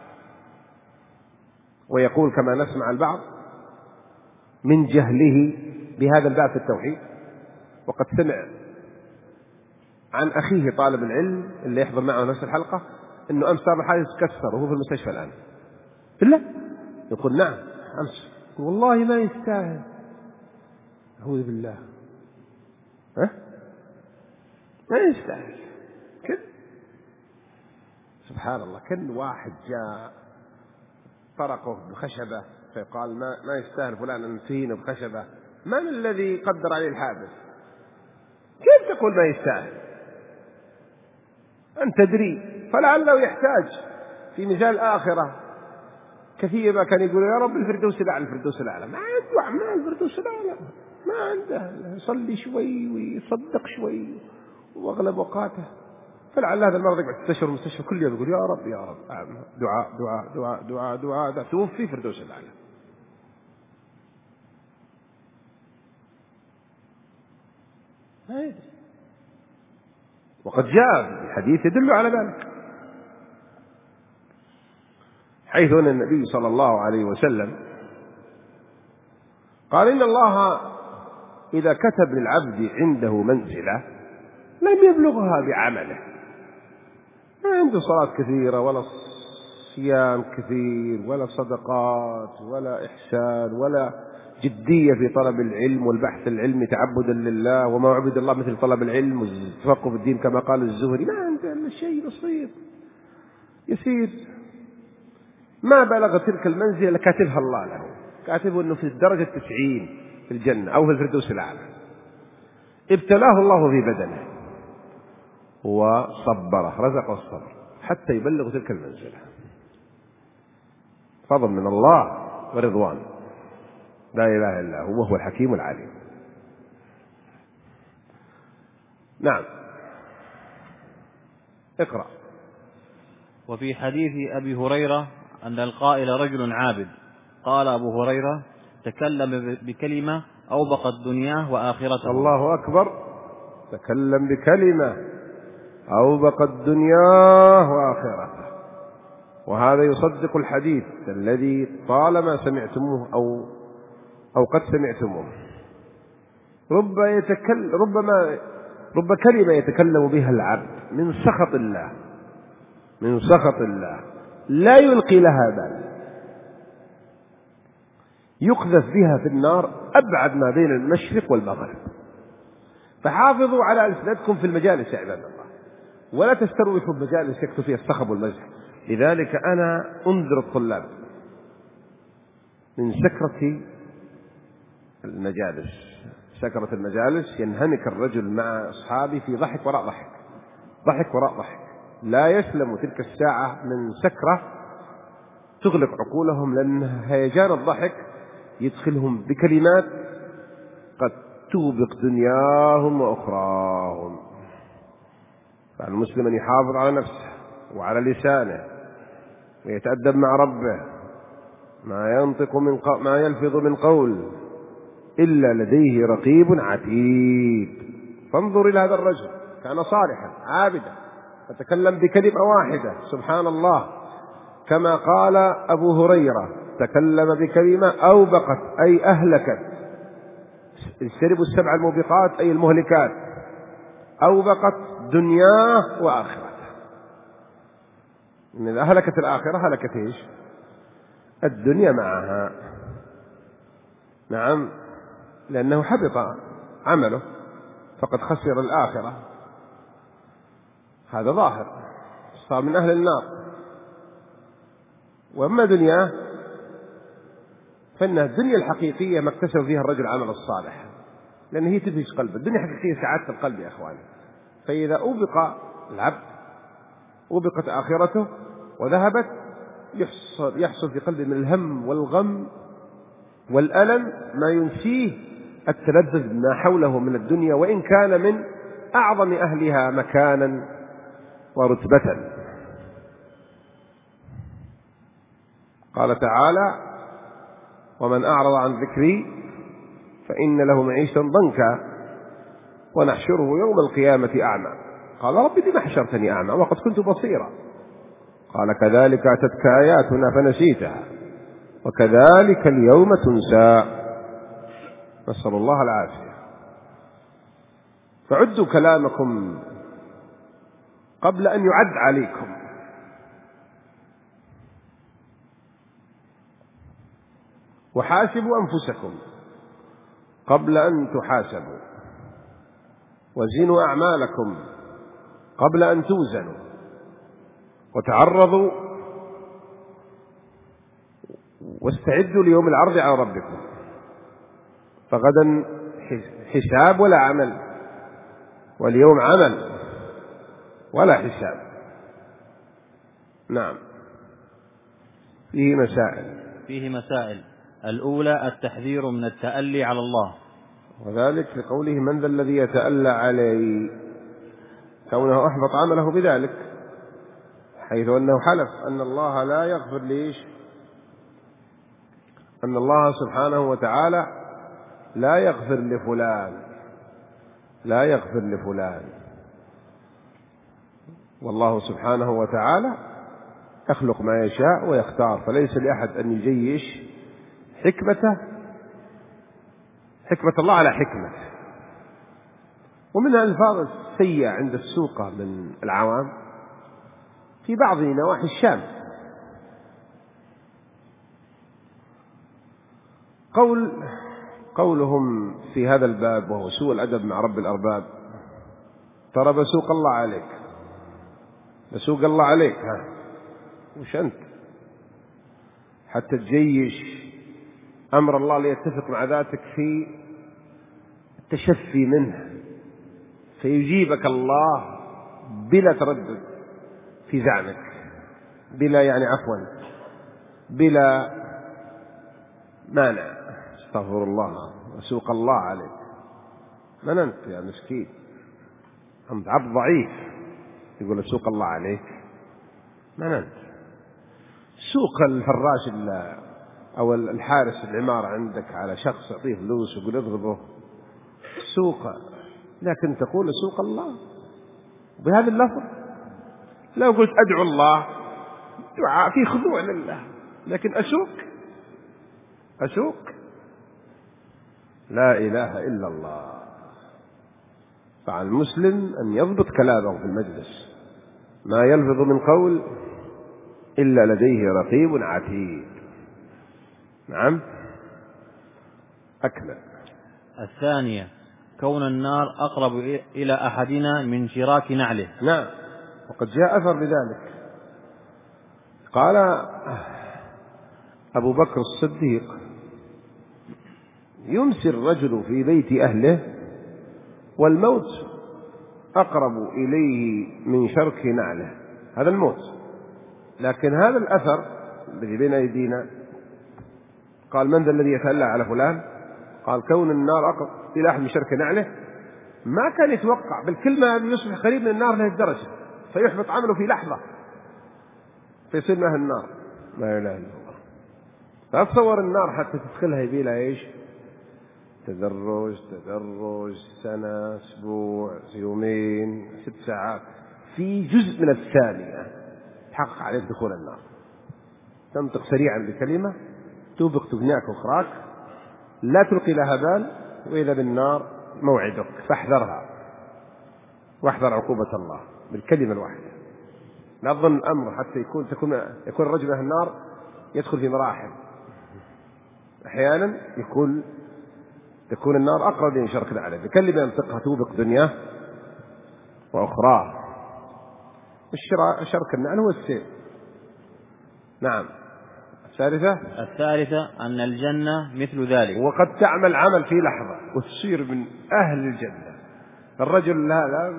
ويقول كما نسمع البعض من جهله بهذا الباب في التوحيد. وقد سمع عن أخيه طالب العلم اللي يحضر معه نفس الحلقة أنه أمس صار حادث كسر وهو في المستشفى الآن. بالله يقول: نعم أمس. والله ما يستاهل. أعوذ بالله، ما يستاهل كذا. سبحان الله، كل واحد جاء طرقه بخشبة فقال ما يستاهل فلان أن تهين بخشبة. من الذي قدر عليه الحادث؟ كيف تقول ما يستاهل؟ أن تدري فلعله يحتاج في مجال الآخرة كثير ما كان يقول: يا رب الفردوس الأعلى، الفردوس الأعلى. ما عنده أعمال الفردوس الأعلى، ما عنده، يصلي شوي ويصدق شوي وأغلب وقاته. فلعل هذا المرض يقعد 6 أشهر المستشفى كل يوم يقول: يا رب يا رب، دعاء دعاء دعاء دعاء دعاء، توفي فردوس الأعلى. ما يدري. وقد جاء الحديث يدل على ذلك، حيث أن النبي صلى الله عليه وسلم قال: إن الله إذا كتب للعبد عنده منزلة لم يبلغها بعمله. ما عنده صلاة كثيرة ولا صيام كثير ولا صدقات ولا إحسان ولا جدية في طلب العلم والبحث العلمي تعبدا لله، وما عبد الله مثل طلب العلم والتفقه في الدين كما قال الزهري. ما عنده إلا شيء بسيط يسير، ما بلغ تلك المنزلة لكاتبها الله له، كاتبه أنه في الدرجة 90 في الجنة أو في الفردوس الأعلى. ابتلاه الله في بدنه وصبره، رزقه الصبر حتى يبلغ تلك المنزلة. فضل من الله ورضوان، لا إله إلا هو، وهو الحكيم العليم. نعم، اقرأ. وفي حديث أبي هريرة أن القائل رجل عابد، قال أبو هريرة: تكلم بكلمة أوبقت دنياه وآخرته. الله أكبر، تكلم بكلمة أوبقت دنياه وآخرته. وهذا يصدق الحديث الذي طالما سمعتموه أو قد سمعتموه. رب كلمة يتكلم بها العبد من سخط الله، من سخط الله، لا يلقي لها بال، يقذف بها في النار أبعد ما بين المشرق والمغرب. فحافظوا على ألسنتكم في المجالس يا عباد الله، ولا تستروحوا بمجالس يكتب فيها الصخب والمزح. لذلك أنا أنذر الطلاب من سكرة المجالس، سكرة المجالس ينهمك الرجل مع أصحابه في ضحك وراء ضحك، ضحك وراء ضحك، لا يسلم تلك الساعة من سكرة تغلق عقولهم، لأن هيجان الضحك يدخلهم بكلمات قد توبق دنياهم وأخراهم. فالمسلم أن يحافظ على نفسه وعلى لسانه ويتأدب مع ربه، ما يلفظ من قول إلا لديه رقيب عتيد. فانظر إلى هذا الرجل، كان صالحا عابدا فتكلم بكلمة واحدة، سبحان الله، كما قال أبو هريرة: تكلم بكلمة أوبقت أي أهلكت، اجتنبوا السبع الموبقات أي المهلكات، أوبقت دنياه وآخرته. إن إذا هلكت الآخرة هلكت إيش؟ الدنيا معها. نعم، لأنه حبط عمله فقد خسر الآخرة، هذا ظاهر، صار من أهل النار. وأما دنياه فإنها الدنيا الحقيقية ما اكتسب فيها الرجل عمل الصالح، لأن هي تدهش قلبه. الدنيا الحقيقية سعادة القلب يا أخواني. فإذا أوبق العبد أوبقت آخرته وذهبت، يحصل في قلبه من الهم والغم والألم ما ينسيه التلذذ بما حوله من الدنيا، وإن كان من أعظم أهلها مكانا ورتبة. قال تعالى: ومن أعرض عن ذكري فإن له معيشة ضنكا ونحشره يوم القيامة أعمى. قال: رب لم حشرتني أعمى وقد كنت بصيرا. قال: كذلك أتتك آياتنا فنسيتها وكذلك اليوم تنسى. نسأل الله العافية. فعدوا كلامكم قبل أن يعد عليكم، وحاسبوا أنفسكم قبل أن تحاسبوا، وزنوا أعمالكم قبل أن توزنوا، وتعرضوا واستعدوا ليوم العرض على ربكم، فغدا حساب ولا عمل، واليوم عمل ولا حساب. نعم. فيه مسائل. الأولى: التحذير من التألي على الله، وذلك لقوله: من ذا الذي يتألى علي، كونه أحبط عمله بذلك، حيث أنه حلف أن الله لا يغفر ليش، أن الله سبحانه وتعالى لا يغفر لفلان، لا يغفر لفلان، والله سبحانه وتعالى يخلق ما يشاء ويختار، فليس لأحد أن يجيش حكمة الله على حكمته. ومنها الألفاظ السيئة عند السوقة من العوام في بعض نواحي الشام، قولهم في هذا الباب وهو سوء الأدب مع رب الأرباب: ترى بسوق الله عليك، بسوق الله عليك، وش أنت حتى تجيش أمر الله ليتفق مع ذاتك في التشفي منه، فيجيبك الله بلا تردد في زعمك، بلا مانع. استغفر الله. وسوق الله عليك، من أنت يا مسكين؟ أنت عبد ضعيف يقول سوق الله عليك، من أنت؟ سوق الفراش أو الحارس العمارة عندك على شخص يعطيه فلوس ويقول اضربه، سوق، لكن تقول سوق الله بهذا اللفظ. لو قلت أدعو الله دعاء في خضوع لله، لكن أسوق لا إله إلا الله. فعلى المسلم أن يضبط كلامه في المجلس، ما يلفظ من قول إلا لديه رقيب عتيد. نعم. أكمل. الثانية: كون النار أقرب إلى أحدنا من شراك نعله. نعم، وقد جاء أثر بذلك. قال أبو بكر الصديق يمسي الرجل في بيت أهله والموت أقرب إليه من شرك نعله، هذا الموت. لكن هذا الأثر الذي بين أيدينا قال من ذا الذي يتألى على فلان، قال كون النار أقرب إلى أحد من شرك نعله، ما كان يتوقع بالكلمة أن يصبح قريب من النار لهذه الدرجة فيحبط عمله في لحظة فيصير من أهل النار. لا إله إلا الله. فأتصور النار حتى تدخلها يبي لها إيش؟ تدرج سنة، أسبوع، يومين، 6 ساعات، في جزء من الثانية تحقق عليك دخول النار. تنطق سريعا بكلمة توبق تبناك أخراك، لا تلقي لها بال، وإذا بالنار موعدك فاحذرها واحذر عقوبة الله بالكلمة الواحدة. لا تظن الأمر حتى يكون الرجل أهل النار يدخل في مراحل. أحيانا تكون النار أقرب من شرك عليه بكلمة ينطقها توبق دنياه وأخراه. الشرك النعل هو السير. نعم. الثالثة أن الجنة مثل ذلك، وقد تعمل عمل في لحظة وتصير من أهل الجنة. الرجل هذا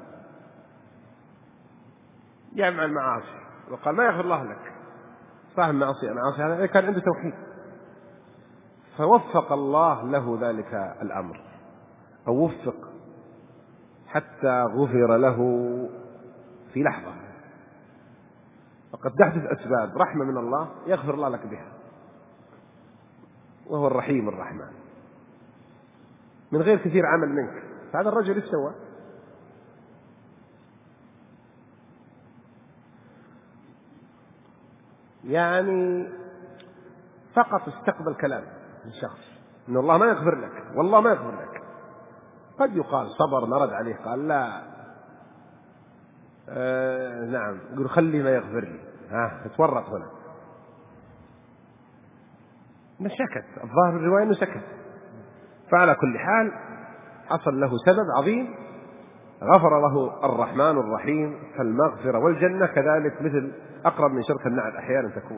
يعمل المعاصي وقال ما يغفر الله لك، صاحب المعاصي هذا كان عنده توحيد، فوفق الله له ذلك الأمر أو وفق حتى غفر له في لحظة. وقد تحدث أسباب رحمة من الله يغفر الله لك بها، وهو الرحيم الرحمن من غير كثير عمل منك. فهذا الرجل ايش سوى؟ يعني فقط استقبل كلام الشخص إن الله ما يغفر لك، والله ما يغفر لك. قد يقال صبر مرد عليه قال لا نعم، يقول خلي ما يغفر لي، اتورط هنا. ما سكت، الظاهر الرواية انه سكت. فعلى كل حال حصل له سبب عظيم غفر له الرحمن الرحيم. فالمغفرة والجنة كذلك مثل أقرب من شرك النعل أحيانا تكون.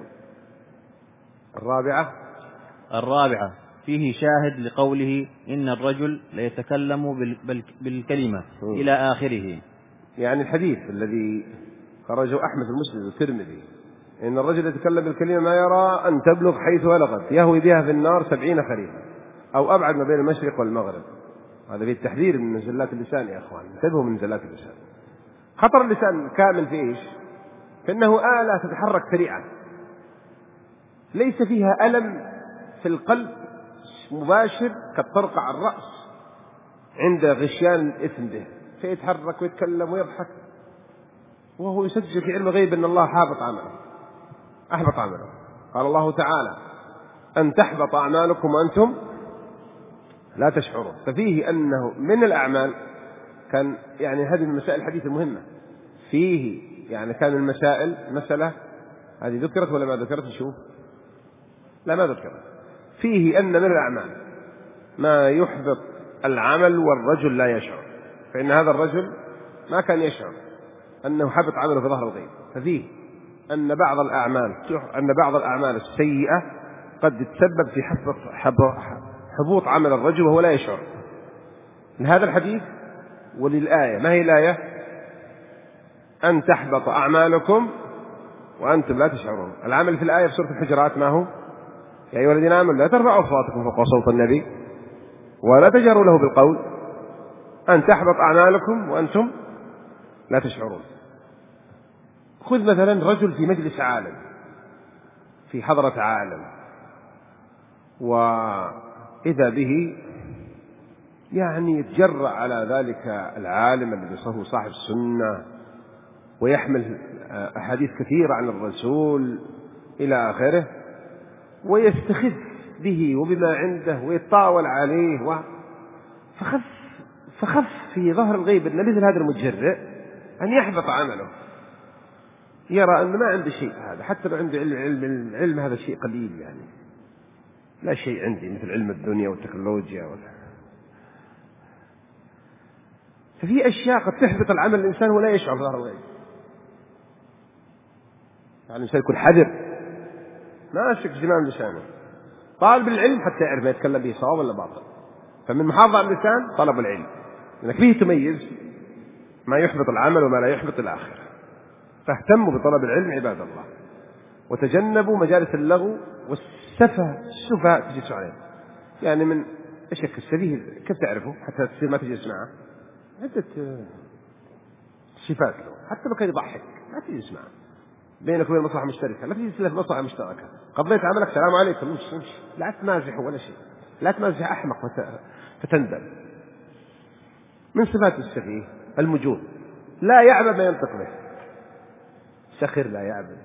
الرابعة فيه شاهد لقوله إن الرجل ليتكلم بالكلمة إلى آخره، يعني الحديث الذي خرجه أحمد المسند والترمذي إن الرجل يتكلم بالكلمة ما يرى أن تبلغ حيث بلغت يهوي بها في النار 70 خريفا أو أبعد ما بين المشرق والمغرب. هذا في التحذير من نزلات اللسان يا أخوان، انتبهوا من نزلات اللسان. خطر اللسان كامل في إيش؟ فإنه آلة تتحرك سريعا ليس فيها ألم في القلب مباشر كالطرقع الرأس عند غشيان الإثم به، فيتحرك ويتكلم ويضحك وهو يسجل في علم غيب أن الله أحبط عمله. قال الله تعالى أن تحبط أعمالكم وأنتم لا تشعرون. ففيه أنه من الأعمال كان يعني هذه المسائل الحديث المهمة فيه، يعني كان مسألة هذه ذكرت ولا ما ذكرت؟ نشوف. لا ما ذكرت. فيه أن من الأعمال ما يحبط العمل والرجل لا يشعر، فإن هذا الرجل ما كان يشعر أنه حبط عمله في ظهر الغيب. ففيه أن بعض الأعمال السيئة قد تتسبب في حبوط عمل الرجل وهو لا يشعر. لهذا الحديث وللآية، ما هي الآية؟ أن تحبط أعمالكم وأنتم لا تشعرون. العمل في الآية في سورة الحجرات ما هو؟ يا أيها الذين آمنوا لا ترفعوا أصواتكم فوق صوت النبي ولا تجهروا له بالقول أن تحبط أعمالكم وأنتم لا تشعرون. خذ مثلا رجل في مجلس عالم في حضرة عالم وإذا به يعني يتجرأ على ذلك العالم الذي هو صاحب السنة ويحمل أحاديث كثيرة عن الرسول إلى آخره، ويستخف به وبما عنده ويتطاول عليه فخف في ظهر الغيب أن مثل هذا المتجرئ أن يحبط عمله، يرى أن ما عنده شيء، هذا حتى لو عنده علم هذا شيء قليل، يعني لا شيء عندي مثل علم الدنيا والتكنولوجيا ففي أشياء قد تحبط العمل الإنسان ولا يشعر بظهر الغيب. يعني الإنسان يكون حذر، ما أشك زمام لسانه، طالب العلم حتى يعرف يتكلم به صواب ولا باطل. فمن محافظة على اللسان طلب العلم، لأنك فيه تميز ما يحبط العمل وما لا يحبط الآخرة. فاهتموا بطلب العلم عباد الله، وتجنبوا مجالس اللغو والسفهاء تجلس عليه. يعني من إيشك السفيه كيف تعرفه حتى تصير ما تجلس معه؟ عدة صفات له، حتى لو كان يضحك لا تجلس معه. بينك وبين مصلحة مشتركة لا تجلس له في مصلحة مشتركة. قضيت عملك سلام عليكم امشي، لا تمازح ولا شيء، لا تمازح أحمق فتندم. من صفات السفيه المجون، لا يعبأ ما ينطق به، سخر لا يعبأ،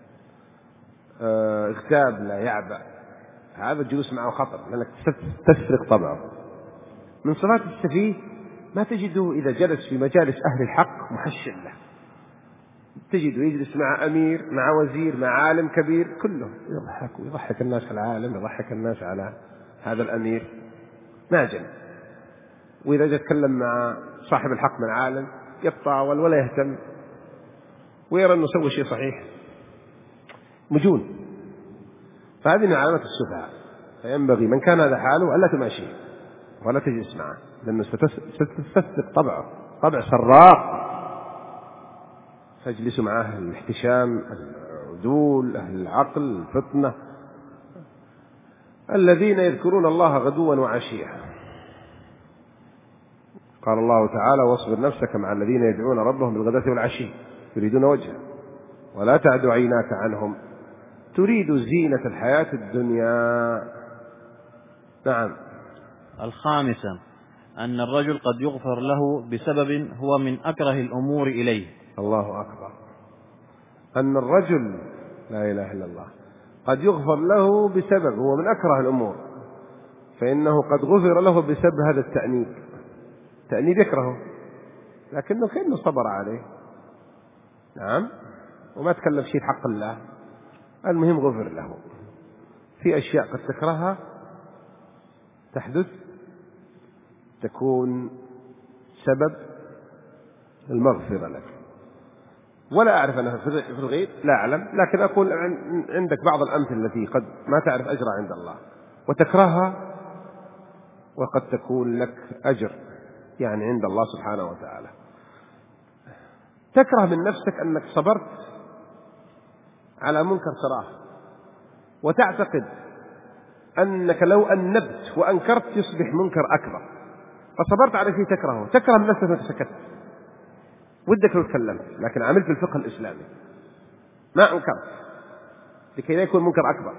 اغتاب لا يعبأ، هذا الجلوس معه خطر لأنك تسرق طبعه. من صفات السفيه ما تجده إذا جلس في مجالس أهل الحق محشن له، تجده يجلس مع أمير مع وزير مع عالم كبير كله يضحك ويضحك الناس على العالم، يضحك الناس على هذا الأمير ناجم. وإذا جاء يتكلم مع صاحب الحق من عالم يتطاول ولا يهتم ويرى أنه سوى شيء صحيح، مجون. فهذه من علامات السفهاء. فينبغي من كان هذا حاله ألا تماشيه ولا تجلس معه، لأنه ستستثق طبعه، طبع سراق. فاجلسوا مع أهل الاحتشام، العدول، أهل العقل، الفطنة، الذين يذكرون الله غدوا وعشيا. قال الله تعالى: واصبر نفسك مع الذين يدعون ربهم بالغداة والعشي يريدون وجهه ولا تعد عيناك عنهم تريد زينة الحياة الدنيا. نعم. الخامسة أن الرجل قد يغفر له بسبب هو من أكره الأمور إليه. الله أكبر. أن الرجل لا إله إلا الله قد يغفر له بسبب هو من أكره الأمور، فإنه قد غفر له بسبب هذا التأنيب. تأنيب يكرهه لكنه كأنه صبر عليه، نعم، وما تكلم شيء حق الله، المهم غفر له. في أشياء قد تكرهها تحدث تكون سبب المغفرة لك، ولا أعرف أنها في الغيب، لا أعلم، لكن أقول عندك بعض الأمثلة التي قد ما تعرف أجرها عند الله وتكرهها وقد تكون لك أجر يعني عند الله سبحانه وتعالى. تكره من نفسك أنك صبرت على منكر تراه، وتعتقد أنك لو أنبت وأنكرت يصبح منكر أكبر، فصبرت على شيء تكرهه. تكره من نفسك أنك سكت، ودك لو تكلمت، لكن عملت بالفقه الإسلامي ما أنكرت لكي لا يكون منكر أكبر.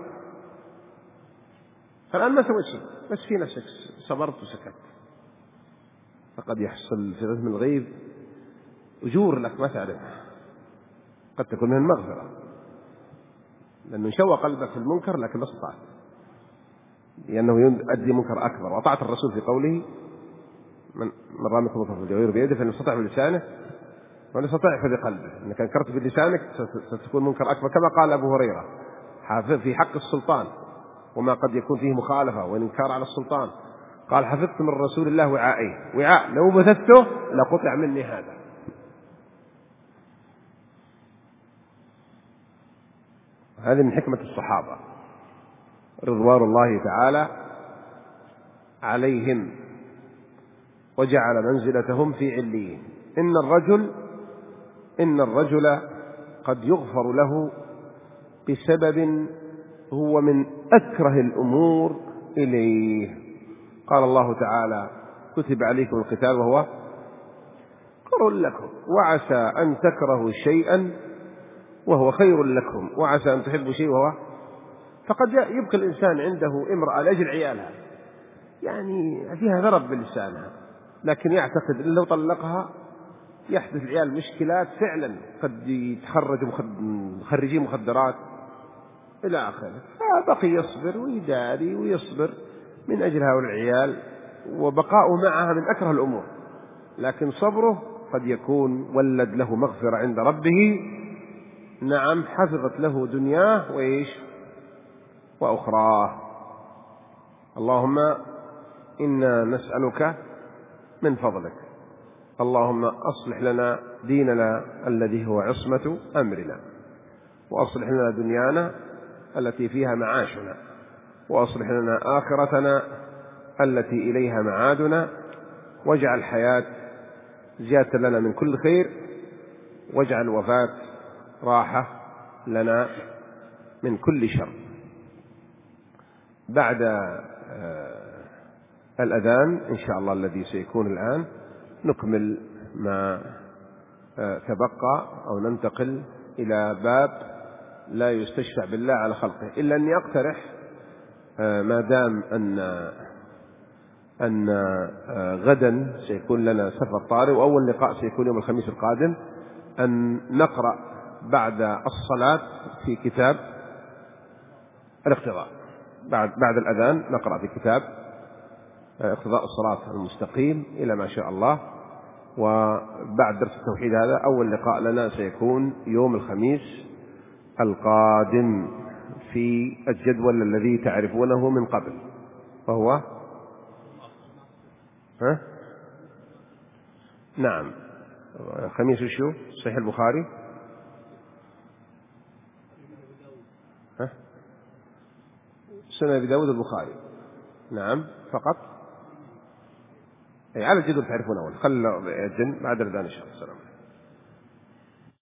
فالآن ما سويت شيء، بس في نفسك صبرت وسكت، فقد يحصل في علم الغيب أجور لك ما تعرفها، قد تكون من المغفرة، لأنه انشوى قلبك في المنكر لكن ما استطعت، لأنه يؤدي منكر أكبر. وطاعة الرسول في قوله: من رامكم الله بالجوير بيده فإن يستطيع بلسانه ولا يستطيع بقلبه. إنك أنكرت بلسانك ستكون منكر أكبر، كما قال أبو هريرة في حق السلطان وما قد يكون فيه مخالفة وإنكار على السلطان، قال: حفظت من رسول الله وعاء لو بثثته لقطع مني هذا. هذه من حكمة الصحابة رضوان الله تعالى عليهم، وجعل منزلتهم في عليين. إن الرجل قد يغفر له بسبب هو من أكره الأمور إليه. قال الله تعالى: كتب عليكم القتال وهو كره لكم وعسى أن تكرهوا شيئا وهو خير لكم وعسى أن تحبوا شيء وهو. فقد يبقى الإنسان عنده امرأة لأجل عيالها يعني فيها ضرب بلسانها، لكن يعتقد أن لو طلقها يحدث العيال مشكلات فعلا، قد يتخرجوا مخرجين مخدرات إلى آخره. فبقي يصبر ويداري ويصبر من أجل هؤلاء العيال، وبقاؤه معها من أكره الأمور، لكن صبره قد يكون ولد له مغفرة عند ربه. نعم، حفظت له دنياه وأخراه. اللهم إنا نسألك من فضلك، اللهم أصلح لنا ديننا الذي هو عصمة أمرنا، وأصلح لنا دنيانا التي فيها معاشنا، وأصلح لنا آخرتنا التي إليها معادنا، واجعل الحياة زيادة لنا من كل خير، واجعل الوفاة راحة لنا من كل شر. بعد الأذان إن شاء الله الذي سيكون الآن نكمل ما تبقى، أو ننتقل إلى باب لا يستشفع بالله على خلقه. إلا أني أقترح ما دام أن غدا سيكون لنا سفر طارئ وأول لقاء سيكون يوم الخميس القادم، أن نقرأ بعد الصلاة في كتاب الاقتضاء. بعد الأذان نقرأ في كتاب اقتضاء الصراط المستقيم إلى ما شاء الله. وبعد درس التوحيد هذا أول لقاء لنا سيكون يوم الخميس القادم في الجدول الذي تعرفونه من قبل، وهو نعم خميس شو؟ صحيح البخاري، سنة أبي داود البخاري، نعم فقط. أي على الجدول تعرفون أول، خل الجن بعد الأذان إن شاء الله. السلام.